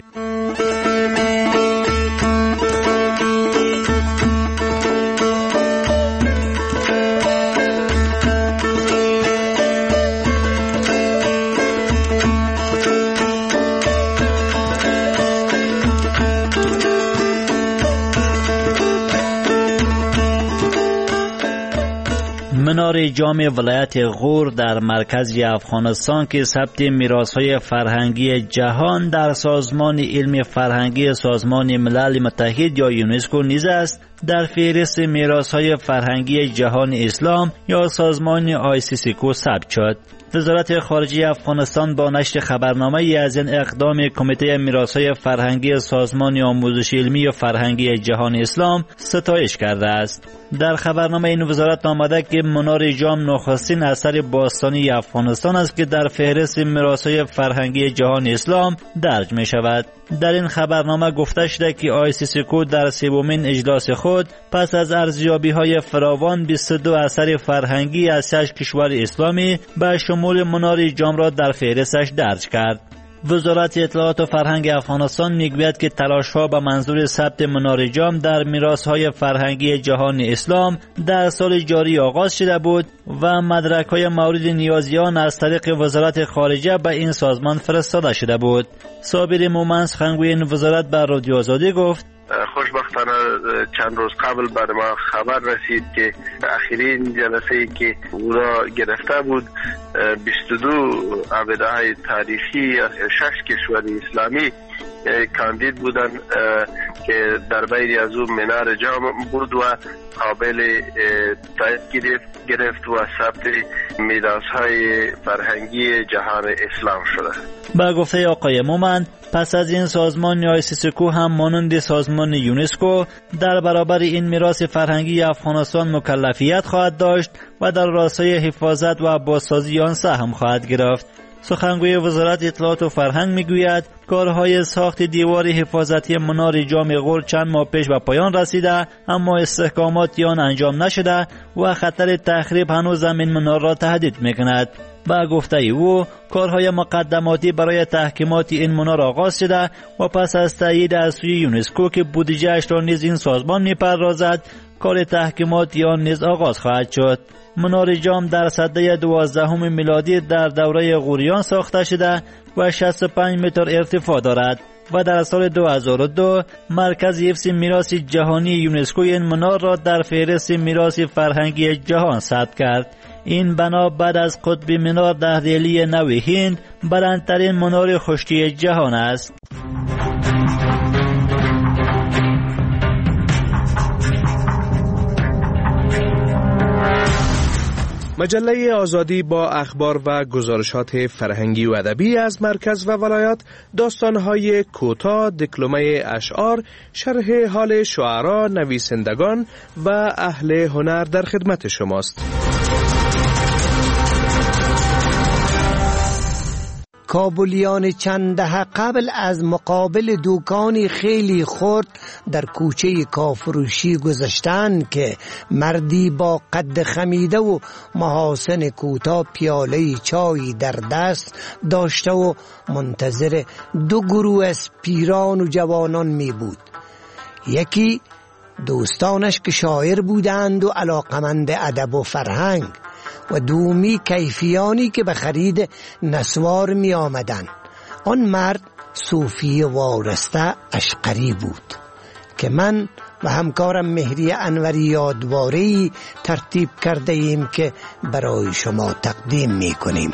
منار جام ولایت غور در مرکز افغانستان که ثبت میراث‌های فرهنگی جهان در سازمان علم فرهنگی سازمان ملل متحد یا یونسکو نیز است، در فهرست میراث‌های فرهنگی جهان اسلام یا سازمان ICCCO ثبت شد. وزارت خارجه افغانستان با نشر خبرنامه از این اقدام کمیته میراث‌های فرهنگی سازمان آموزش علمی و فرهنگی جهان اسلام ستایش کرده است. در خبرنامه این وزارت آمده که منار جام نخستین اثر باستانی افغانستان است که در فهرست میراث‌های فرهنگی جهان اسلام درج می شود. در این خبرنامه گفته شده که ICCCO در سومین اجلاس خود پس از ارزیابی‌های فراوان 22 اثر فرهنگی از 6 کشور اسلامی به شمول منار جام را در فهرستش درج کرد. وزارت اطلاعات و فرهنگ افغانستان میگوید که تلاش‌ها به منظور ثبت منار جام در میراث‌های فرهنگی جهان اسلام در سال جاری آغاز شده بود و مدرک‌های مورد نیازیان از طریق وزارت خارجه به این سازمان فرستاده شده بود. صابر مومن سخنگوی این وزارت به رادیو آزادی گفت: خوشبختانه چند روز قبل بر ما خبر رسید که اخرین جلسه‌ای که او را گرفته بود 22 ابداع تاریخی از 6 کشور اسلامی کاندید بودن که در بین از اون منار جام بود و قابل تایید گرفت و ثبت میراث‌های فرهنگی جهان اسلام شده. با گفته آقای مومند، پس از این سازمان آیسیسکو هم مانند سازمان یونسکو در برابر این میراث فرهنگی افغانستان مکلفیت خواهد داشت و در راستای حفاظت و بازسازی آن سهم خواهد گرفت. سخنگوی وزارت اطلاعات و فرهنگ میگوید کارهای ساخت دیوار حفاظتی منار جام غور چند ماه پیش به پایان رسیده، اما استحکامات آن انجام نشده و خطر تخریب هنوز زمین منار را تهدید میکند. با گفته او کارهای مقدماتی برای تحکیمات این منار آغاز شده و پس از تایید از سوی یونسکو که بودجه‌اش را نیز این سازمان میپردازد، کار تحکیمات آن نیز آغاز خواهد شد. منار جام در سده 12 میلادی در دوره غوریان ساخته شده و 65 متر ارتفاع دارد و در سال 2002 مرکز حفظ میراث جهانی یونسکو این منار را در فهرست میراث فرهنگی جهان ثبت کرد. این بنا بعد از قطب منار در دهلی نو هند بلندترین منار خشکی جهان است. مجله آزادی با اخبار و گزارشات فرهنگی و ادبی از مرکز و ولایات، داستان‌های کوتاه، دکلمه اشعار، شرح حال شعرا، نویسندگان و اهل هنر در خدمت شماست. کابلیان چند دهه قبل از مقابل دوکانی خیلی خرد در کوچه کافروشی گذشتند که مردی با قد خمیده و محاسن کوتاه پیاله چای در دست داشته و منتظر دو گروه از پیران و جوانان می بود. یکی دوستانش که شاعر بودند و علاقمند ادب و فرهنگ، و دومی کیفیانی که به خرید نسوار می آمدن. آن مرد صوفی وارسته اشقری بود که من و همکارم مهری انوری یادواره‌ای ترتیب کرده ایم که برای شما تقدیم می کنیم.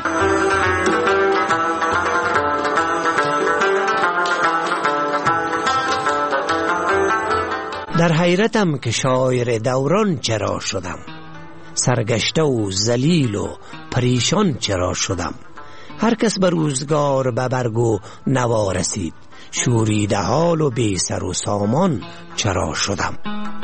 در حیرتم که شاعر دوران چرا شدم، سرگشته و ذلیل و پریشان چرا شدم. هر کس به روزگار به برگ و نوا رسید، شوریده حال و بی سر و سامان چرا شدم.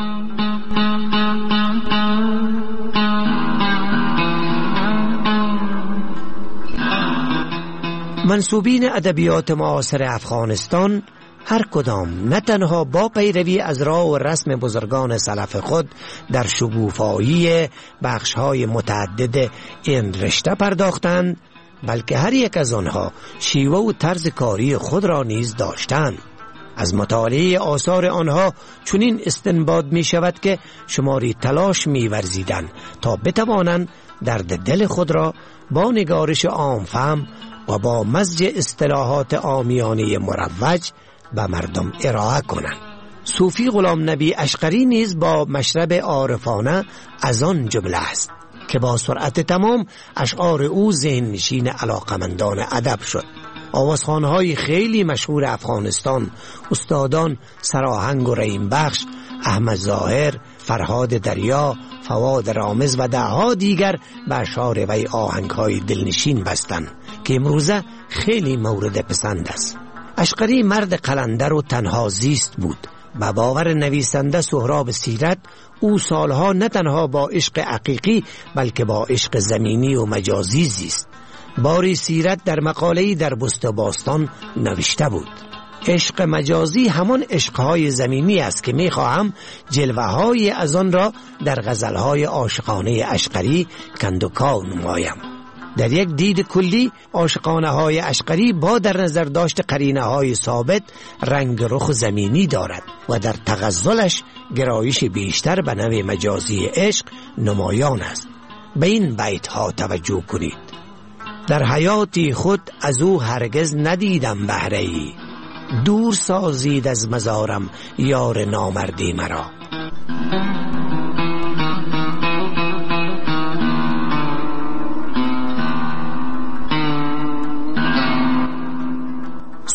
منسوبین ادبیات معاصر افغانستان هر کدام نه تنها با پیروی از راه و رسم بزرگان سلف خود در شگوفایی بخش‌های متعدد این رشته پرداختند، بلکه هر یک از آنها شیوه و طرز کاری خود را نیز داشتند. از مطالعه آثار آنها چنین استنباط می شود که شماری تلاش می ورزیدند تا بتوانند درد دل خود را با نگارش عامفهم و با مزج اصطلاحات عامیانه مروج به مردم ارائه کنند. صوفی غلام نبی اشقری نیز با مشرب عارفانه از آن جمله است که با سرعت تمام اشعار او ذهن نشین علاقمندان ادب شد. آوازخوان‌های خیلی مشهور افغانستان، استادان سراهنگ و رحیم بخش، احمد ظاهر، فرهاد دریا، فواد رامز و ده‌ها دیگر به اشعار وی آهنگ‌های دلنشین بستند که امروزه خیلی مورد پسند است. اشقری مرد قلندر و تنها زیست بود. به باور نویسنده سهراب سیرت، او سالها نه تنها با عشق حقیقی بلکه با عشق زمینی و مجازی زیست. باری سیرت در مقاله‌ای در بست باستان نوشته بود: عشق مجازی همان عشقهای زمینی است که می‌خواهم جلوه‌های از آن را در غزل‌های عاشقانه اشقری کندوکاو نمایم. در یک دید کلی عاشقانه های اشقری با در نظر داشت قرینه های ثابت رنگ رخ زمینی دارد و در تغزلش گرایش بیشتر به نوع مجازی عشق نمایان است. به این بیت ها توجه کنید: در حیاتی خود از او هرگز ندیدم بهره‌ای، دور سازید از مزارم یار نامردی مرا.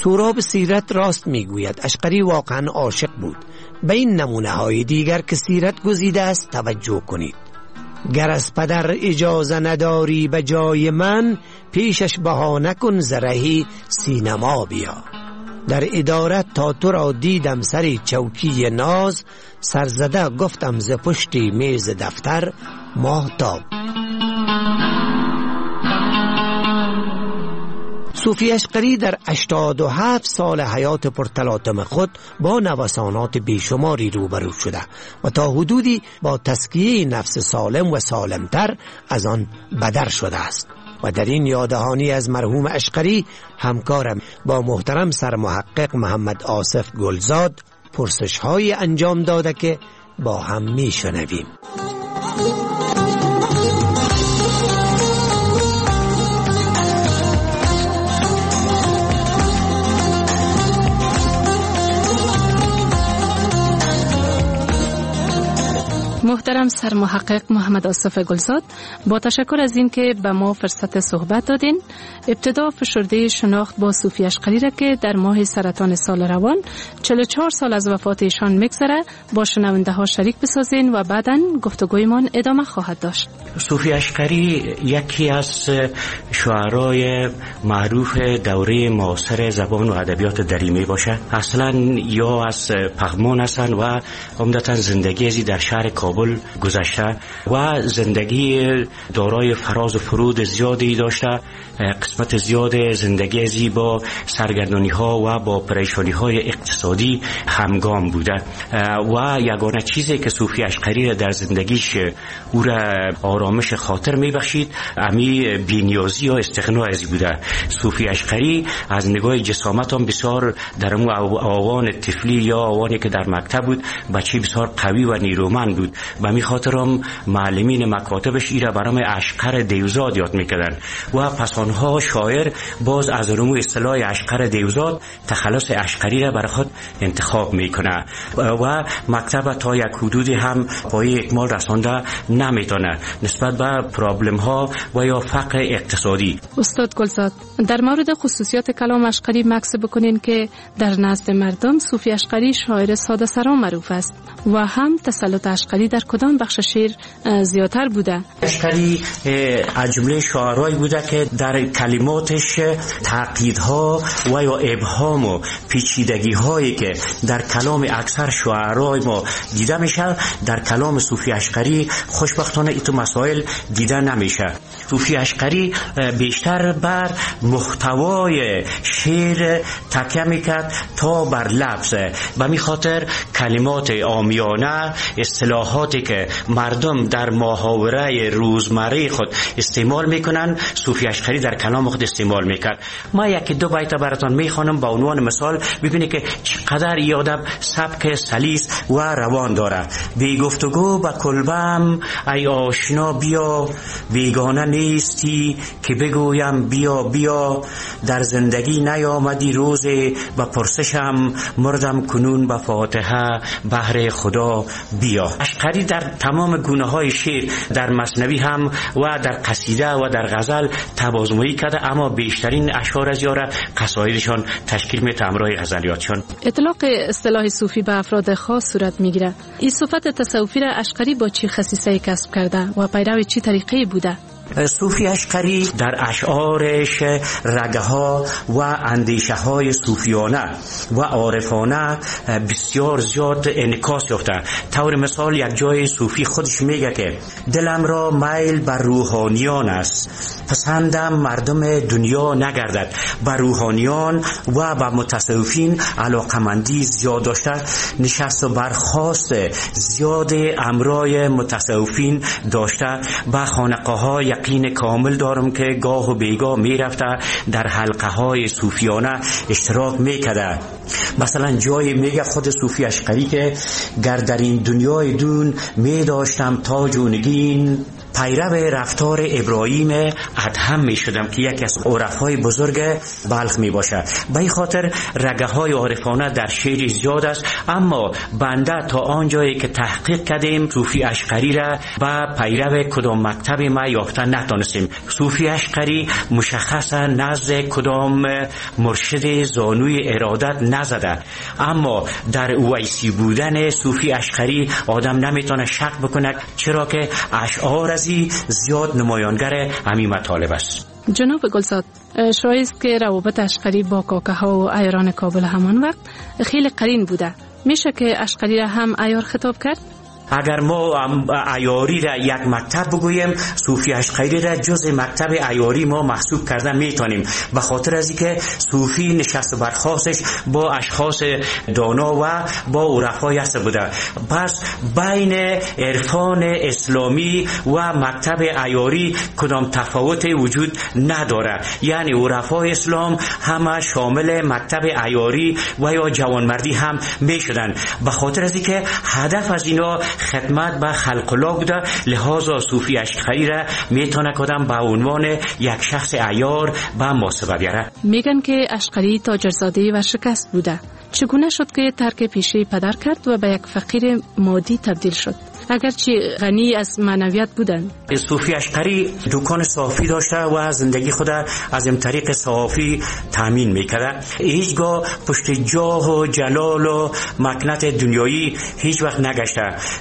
سهراب سیرت راست میگوید، اشقری واقعا عاشق بود. به این نمونه های دیگر که سیرت گزیده است توجه کنید. گر از پدر اجازه نداری به جای من، پیشش بهانه کن زرهی سینما بیا. در ادارت تا تو را دیدم سری چوکی ناز، سرزده گفتم ز پشتی میز دفتر ماهتاب. صوفی اشقری در 87 سال حیات پرتلاطم خود با نوسانات بیشماری روبرو شده و تا حدودی با تزکیه نفس سالم و سالمتر از آن بدر شده است. و در این یادهانی از مرحوم اشقری همکارم با محترم سرمحقق محمد آصف گلزاد پرسش‌های انجام داده که با هم میشنویم. محترم سرمحقق محمد آصف گلزاد، با تشکر از این که به ما فرصت صحبت دادین. ابتدا فشرده شناخت با صوفی اشقری را که در ماه سرطان سال روان 44 سال از وفات ایشان میگذره با شنونده ها شریک بسازین و بعداً گفتگویمان ادامه خواهد داشت. صوفی اشقری یکی از شاعرای معروف دوره معاصر زبان و ادبیات دری باشه. اصلا یا از پغمان هستند و عمدتا زندگی ازی در شهر کابل گذشته و زندگی دارای فراز و فرود زیادی داشته. قسمت زیاد زندگی ازی با سرگردانی ها و با پریشانی های اقتصادی همگام بوده و یگانه چیزی که صوفی اشقری در زندگیش او را آرامش خاطر میبخشید امی بی‌نیازی و استغنا ازی بوده. صوفی اشقری از نگاه جسامت هم بسیار در اون آوان طفلی یا آوانی که در مکتب بود بچه بسیار قوی و نیرومند بود. به می خاطر هم معلمین مکاتبش ایره برام اشقر دیوزاد یاد میکردن و پس آنها شاعر باز از رمو اصطلاح اشقر دیوزاد تخلص اشقری را برای خود انتخاب میکنه و مکتب تا یک حدودی هم پای اکمال رسانده نمیتونه نسبت به پرابلم ها و یا فقر اقتصادی. استاد گلزاد، در مورد خصوصیات کلام اشقری مکس بکنین که در نزد مردم صوفی اشقری شاعر ساده سرا معروف است و هم تسلط اشقری در کدام بخش شعر زیادتر بوده؟ اشقری از جمله شاعرایی بوده که در کلماتش تعقیدها و یا ابهام و پیچیدگی هایی که در کلام اکثر شاعرای ما دیده میشه در کلام صوفی اشقری خوشبختانه ایتو مسائل دیده نمیشه. صوفی اشقری بیشتر بر محتوای شعر تکیه میکرد تا بر لفظ. به می خاطر کلمات عامیانه، اصطلاحاتی که مردم در محاوره روزمره خود استعمال میکنن صوفی اشقری در کلام خود استعمال میکرد. ما یکی دو بیت براتون میخوانم با عنوان مثال ببینید که چقدر یادم سبک سلیس و روان داره. بی گفتگو با کلبم ای آشنا بیا، بیگانه نیستی که بگویم بیا بیا، در زندگی نیامدی روزی و پرسشم مردم کنون با فاتحه بهر خدا بیا. اشقری در تمام گونه های شعر در مثنوی هم و در قصیده و در غزل تبازمایی کرده، اما بیشترین اشعار از یاره قصایدشان تشکیل میده همراه غزلیاتشان. اطلاق اصطلاح صوفی به افراد خاص صورت میگیره. این صفت تصوفی را اشقری با چی خصیصه کسب کرده و پیرو چی طریقه بوده؟ صوفی اشقری در اشعارش رگه ها و اندیشه های صوفیانه و عارفانه بسیار زیاد انعکاس یافته. طور مثال یک جای صوفی خودش میگه که دلم را میل بر روحانیان است، پسندم مردم دنیا نگردد. بر روحانیان و بر متصوفین علاقمندی زیاد داشته، نشست و برخاست زیاد امرای متصوفین داشته. با خانقاه های یقین کامل دارم که گاه و بیگاه می رفته در حلقه های صوفیانه اشتراک می کده. مثلا جای میگه خود صوفی اشقری که گر در این دنیای دون می داشتم تاج و نگین، پیرو رفتار ابراهیم ادهم می شدم که یکی از عرفای بزرگ بلخ می باشه. به این خاطر رگه های عارفانه در شعر زیاد است، اما بنده تا آنجایی که تحقیق کردیم صوفی اشقری را به پیرو کدام مکتب ما یافته نتانستیم. صوفی اشقری مشخصا نزد کدام مرشد زانوی ارادت نزده، اما در اویسی بودن صوفی اشقری آدم نمیتونه شک بکنه، چرا که اشعار ازی زیاد نمایانگر همین مطالب است. جناب گلزاد، شایست که روابط اشقری با کاکه ها و عیاران کابل همان وقت خیلی قرین بوده، میشه که اشقری را هم عیار خطاب کرد؟ اگر ما عیاری را یک مکتب بگوییم، صوفی اشقری را جز مکتب عیاری ما محسوب کرده میتونیم، به خاطر از اینکه صوفی نشست برخاستش با اشخاص دانا و با عرفای است بوده. پس بین عرفان اسلامی و مکتب عیاری کدام تفاوت وجود نداره، یعنی عرفای اسلام همه شامل مکتب عیاری و یا جوانمردی هم میشدن، به خاطر از اینکه هدف از اینا خدمت به خلق الله بوده. لحاظا صوفی اشقری را میتونه کدام به عنوان یک شخص عیار به محاسبه بیاره. میگن که اشقری تاجرزاده و شکست بوده، چگونه شد که ترک پیشه پدر کرد و به یک فقیر مادی تبدیل شد، اگرچه غنی از معنویت بودن؟ صوفی اشقری دکان صافی داشته و زندگی خود از این طریق صافی تامین میکرده. هیچگاه پشت جاه و جلال و مکنت دنیایی هیچ وقت نگشته.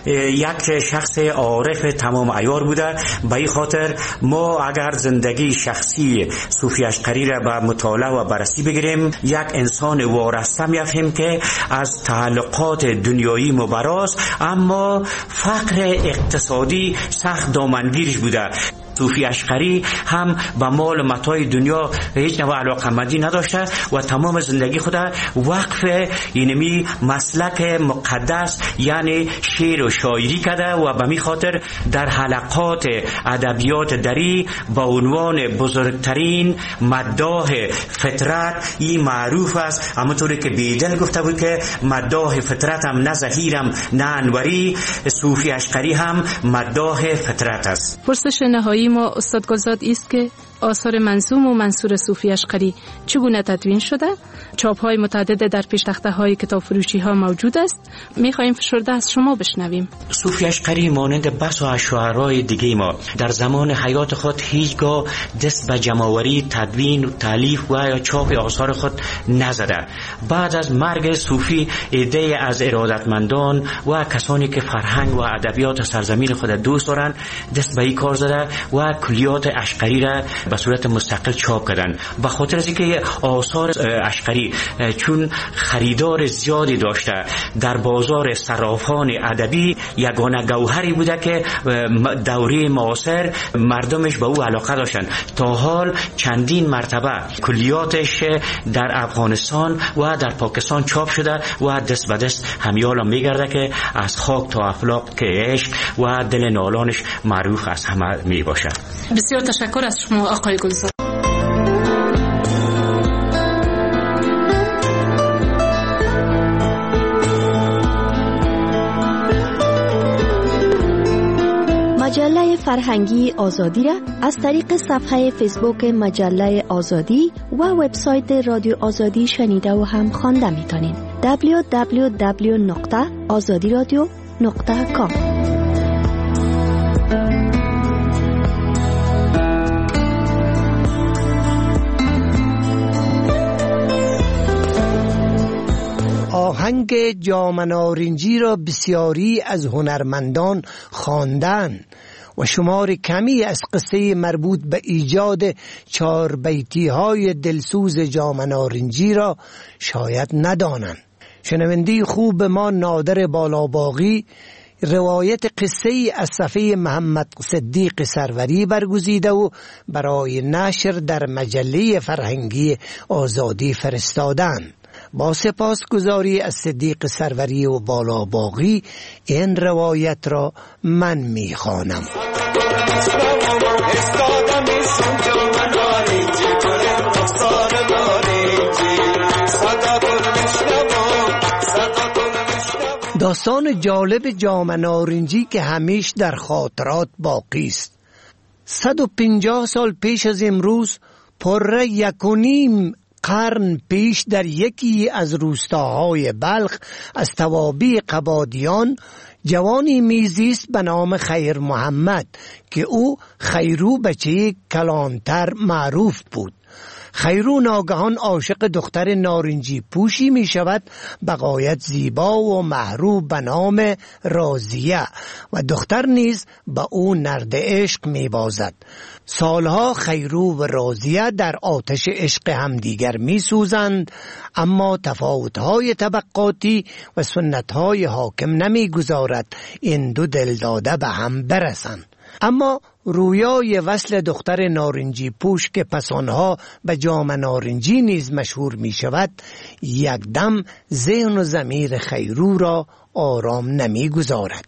یک شخص عارف تمام عیار بوده. به این خاطر ما اگر زندگی شخصی صوفی اشقری را به مطالعه و بررسی بگیریم، یک انسان وارسته می‌فهمیم که از تعلقات دنیایی مبراز، اما فقر اقتصادی سخت دامنگیرش بوده. صوفی اشقری هم به مال و متاع دنیا هیچ نوع علاقه‌مندی نداشته و تمام زندگی خود وقف اینمی مسلک مقدس یعنی شعر و شاعری کرده و به می خاطر در حلقات ادبیات دری با عنوان بزرگترین مداح فطرت این معروف است. همونطوری که بیدل گفته بود که مداح فطرتم نه زهیرم نه انوری، صوفی اشقری هم مداح فطرت است. پرسش نهایی ما استاد گلزاد است که آثار منظوم و منثور صوفی اشقری چگونه تدوین شده؟ چاپ‌های متعدد در پیشتخته‌های کتاب فروشی ها موجود است. می‌خواهیم فشرده از شما بشنویم. صوفی اشقری مانند بسا شاعرای دیگه ما در زمان حیات خود هیچگاه دست به جمع‌آوری، تدوین و تالیف و یا چاپ آثار خود نزده. بعد از مرگ صوفی ایده از ارادتمندان و کسانی که فرهنگ و ادبیات سرزمین خود دوست دارند دست به این کار زده و کلیات اشقری را به صورت مستقل چاپ کردن. به خاطر از اینکه آثار اشقری چون خریدار زیادی داشته در بازار صرافان ادبی، یگانه گوهری بوده که دوره معاصر مردمش به او علاقه داشتن. تا حال چندین مرتبه کلیاتش در افغانستان و در پاکستان چاپ شده و دست به دست همیالا میگرده که از خاک تا افلاک که عشق و دل نالانش معروف از همه می باشه. بسیار تشکر از شما آقای گلزاد. مجله فرهنگی آزادی را از طریق صفحه فیسبوک مجله آزادی و وبسایت رادیو آزادی شنیده و هم خوانده میتونید. www.azadiradio.com. آهنگ جام نارنجی را بسیاری از هنرمندان خواندن و شمار کمی از قصه مربوط به ایجاد 4 بیتی های دلسوز جام نارنجی را شاید ندانند. شنونده خوب ما نادر بالاباغی روایت قصه ای از صفحه محمد صدیق سروری برگزیده و برای نشر در مجله فرهنگی آزادی فرستادند. با سپاسگزاری از صدیق سروری و بالاباغی این روایت را من میخوانم. داستان جالب جام نارنجی که همیش در خاطرات باقی است. 150 سال پیش از امروز، پره 1.5 قرن پیش، در یکی از روستاهای بلخ از توابع قبادیان جوانی میزیست به نام خیر محمد که او خیرو بچه کلانتر معروف بود. خیرو ناگهان عاشق دختر نارنجی پوشی می شود به غایت زیبا و محروب به نام راضیه و دختر نیز به او نرد عشق می بازد. سالها خیرو و راضیه در آتش عشق همدیگر می سوزند، اما تفاوت‌های طبقاتی و سنت‌های حاکم نمی گذارد این دو دلداده به هم برسند. اما رویای وصل دختر نارنجی پوش که پسانها به جام نارنجی نیز مشهور می شود، یک دم ذهن و ضمیر خیرو را آرام نمی گذارد.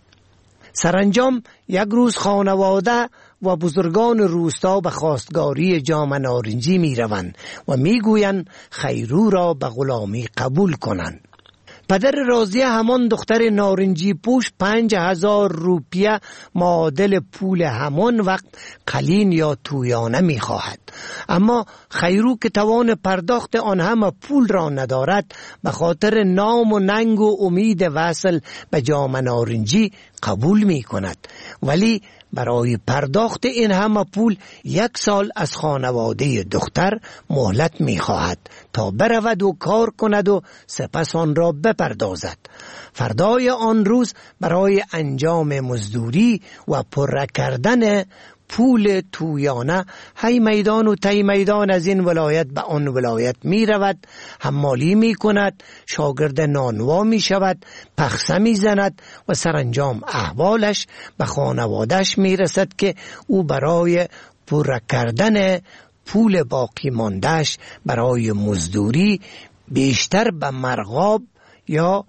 سرانجام یک روز خانواده و بزرگان روستا به خواستگاری جام نارنجی می روند و می گویند خیرو را به غلامی قبول کنند. پدر راضیه همان دختر نارنجی پوش 5,000 روپیه معادل پول همان وقت قلین یا تویانه می خواهد، اما خیرو که توان پرداخت آن همه پول را ندارد، به خاطر نام و ننگ و امید وصل به جام نارنجی قبول می کند، ولی برای پرداخت این همه پول 1 سال از خانواده دختر مهلت می خواهد تا برود و کار کند و سپس آن را بپردازد. فردای آن روز برای انجام مزدوری و پر کردن پول تویانه هی میدان و تی میدان از این ولایت به آن ولایت می رود، حمالی می کند، شاگرد نانوا می شود، پخسه می زند و سرانجام احوالش به خانوادهش می رسد که او برای پر کردن پول باقی ماندهش برای مزدوری بیشتر به مرغاب یا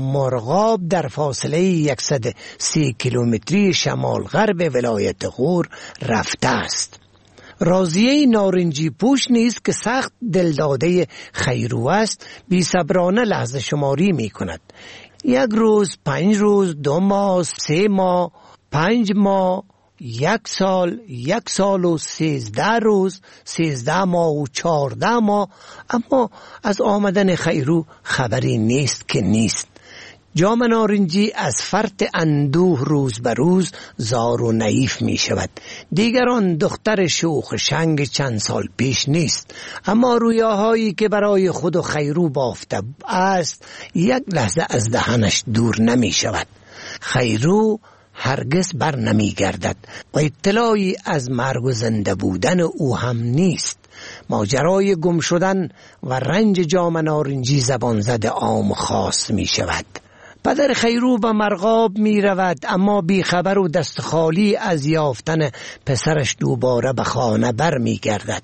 مرغاب در فاصله 130 کیلومتری شمال غرب ولایت غور رفته است. راضیه نارنجی پوش نیز که سخت دلداده خیرو است، بی صبرانه لحظه شماری می کند. 1 روز، 5 روز، 2 ماه، 3 ماه، 5 ماه، 1 سال، 1 سال و 13 روز، 13 ماه و 14 ماه، اما از آمدن خیرو خبری نیست که نیست. جام نارنجی از فرط اندوه روز به روز زار و نحیف می شود. دیگر آن دختر شوخ شنگ چند سال پیش نیست، اما رویاهایی که برای خود و خیرو بافته است 1 لحظه از دهنش دور نمی شود. خیرو هرگز بر نمی گردد و اطلاعی از مرگ و زنده بودن او هم نیست. ماجرای گم شدن و رنج جام نارنجی زبان زده عام خاص می شود. پدر خیرو به مرغاب می رود، اما بی خبر و دست خالی از یافتن پسرش دوباره به خانه بر می گردد.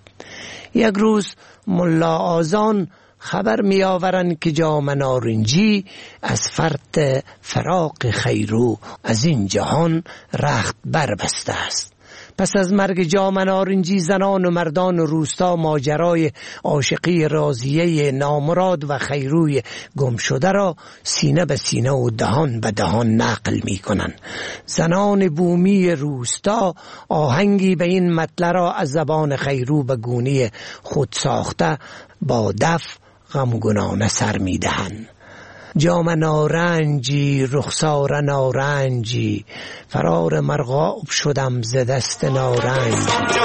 1 روز ملا آذان خبر می آورند که جام نارنجی از فرط فراق خیرو از این جهان رخت بربسته است. پس از مرگ جام نارنجی زنان و مردان روستا ماجرای عاشقی راضیه نامراد و خیروی گم شده را سینه به سینه و دهان به دهان نقل می کنند. زنان بومی روستا آهنگی به این مطلع را از زبان خیرو به گونه خود ساخته با دف غمگنانه سر می دهند. جام نارنجی، رخسار نارنجی، فرار مرغاب شدم ز دست نارنجی.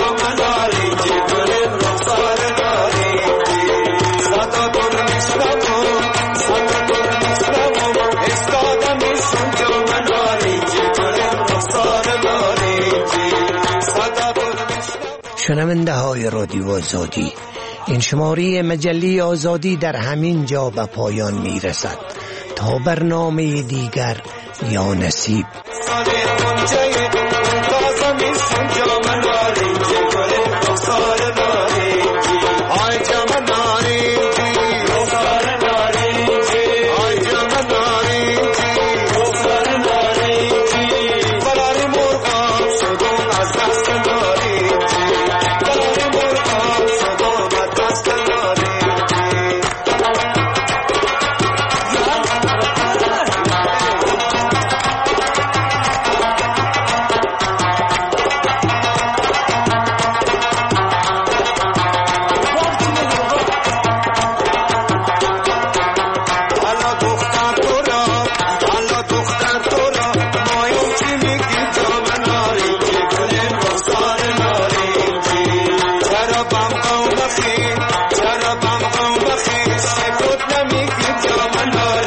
شنونده های رادیو آزادی، این شماره مجله آزادی در همین جا به پایان می رسد. تا برنامه دیگر یا نصیب. من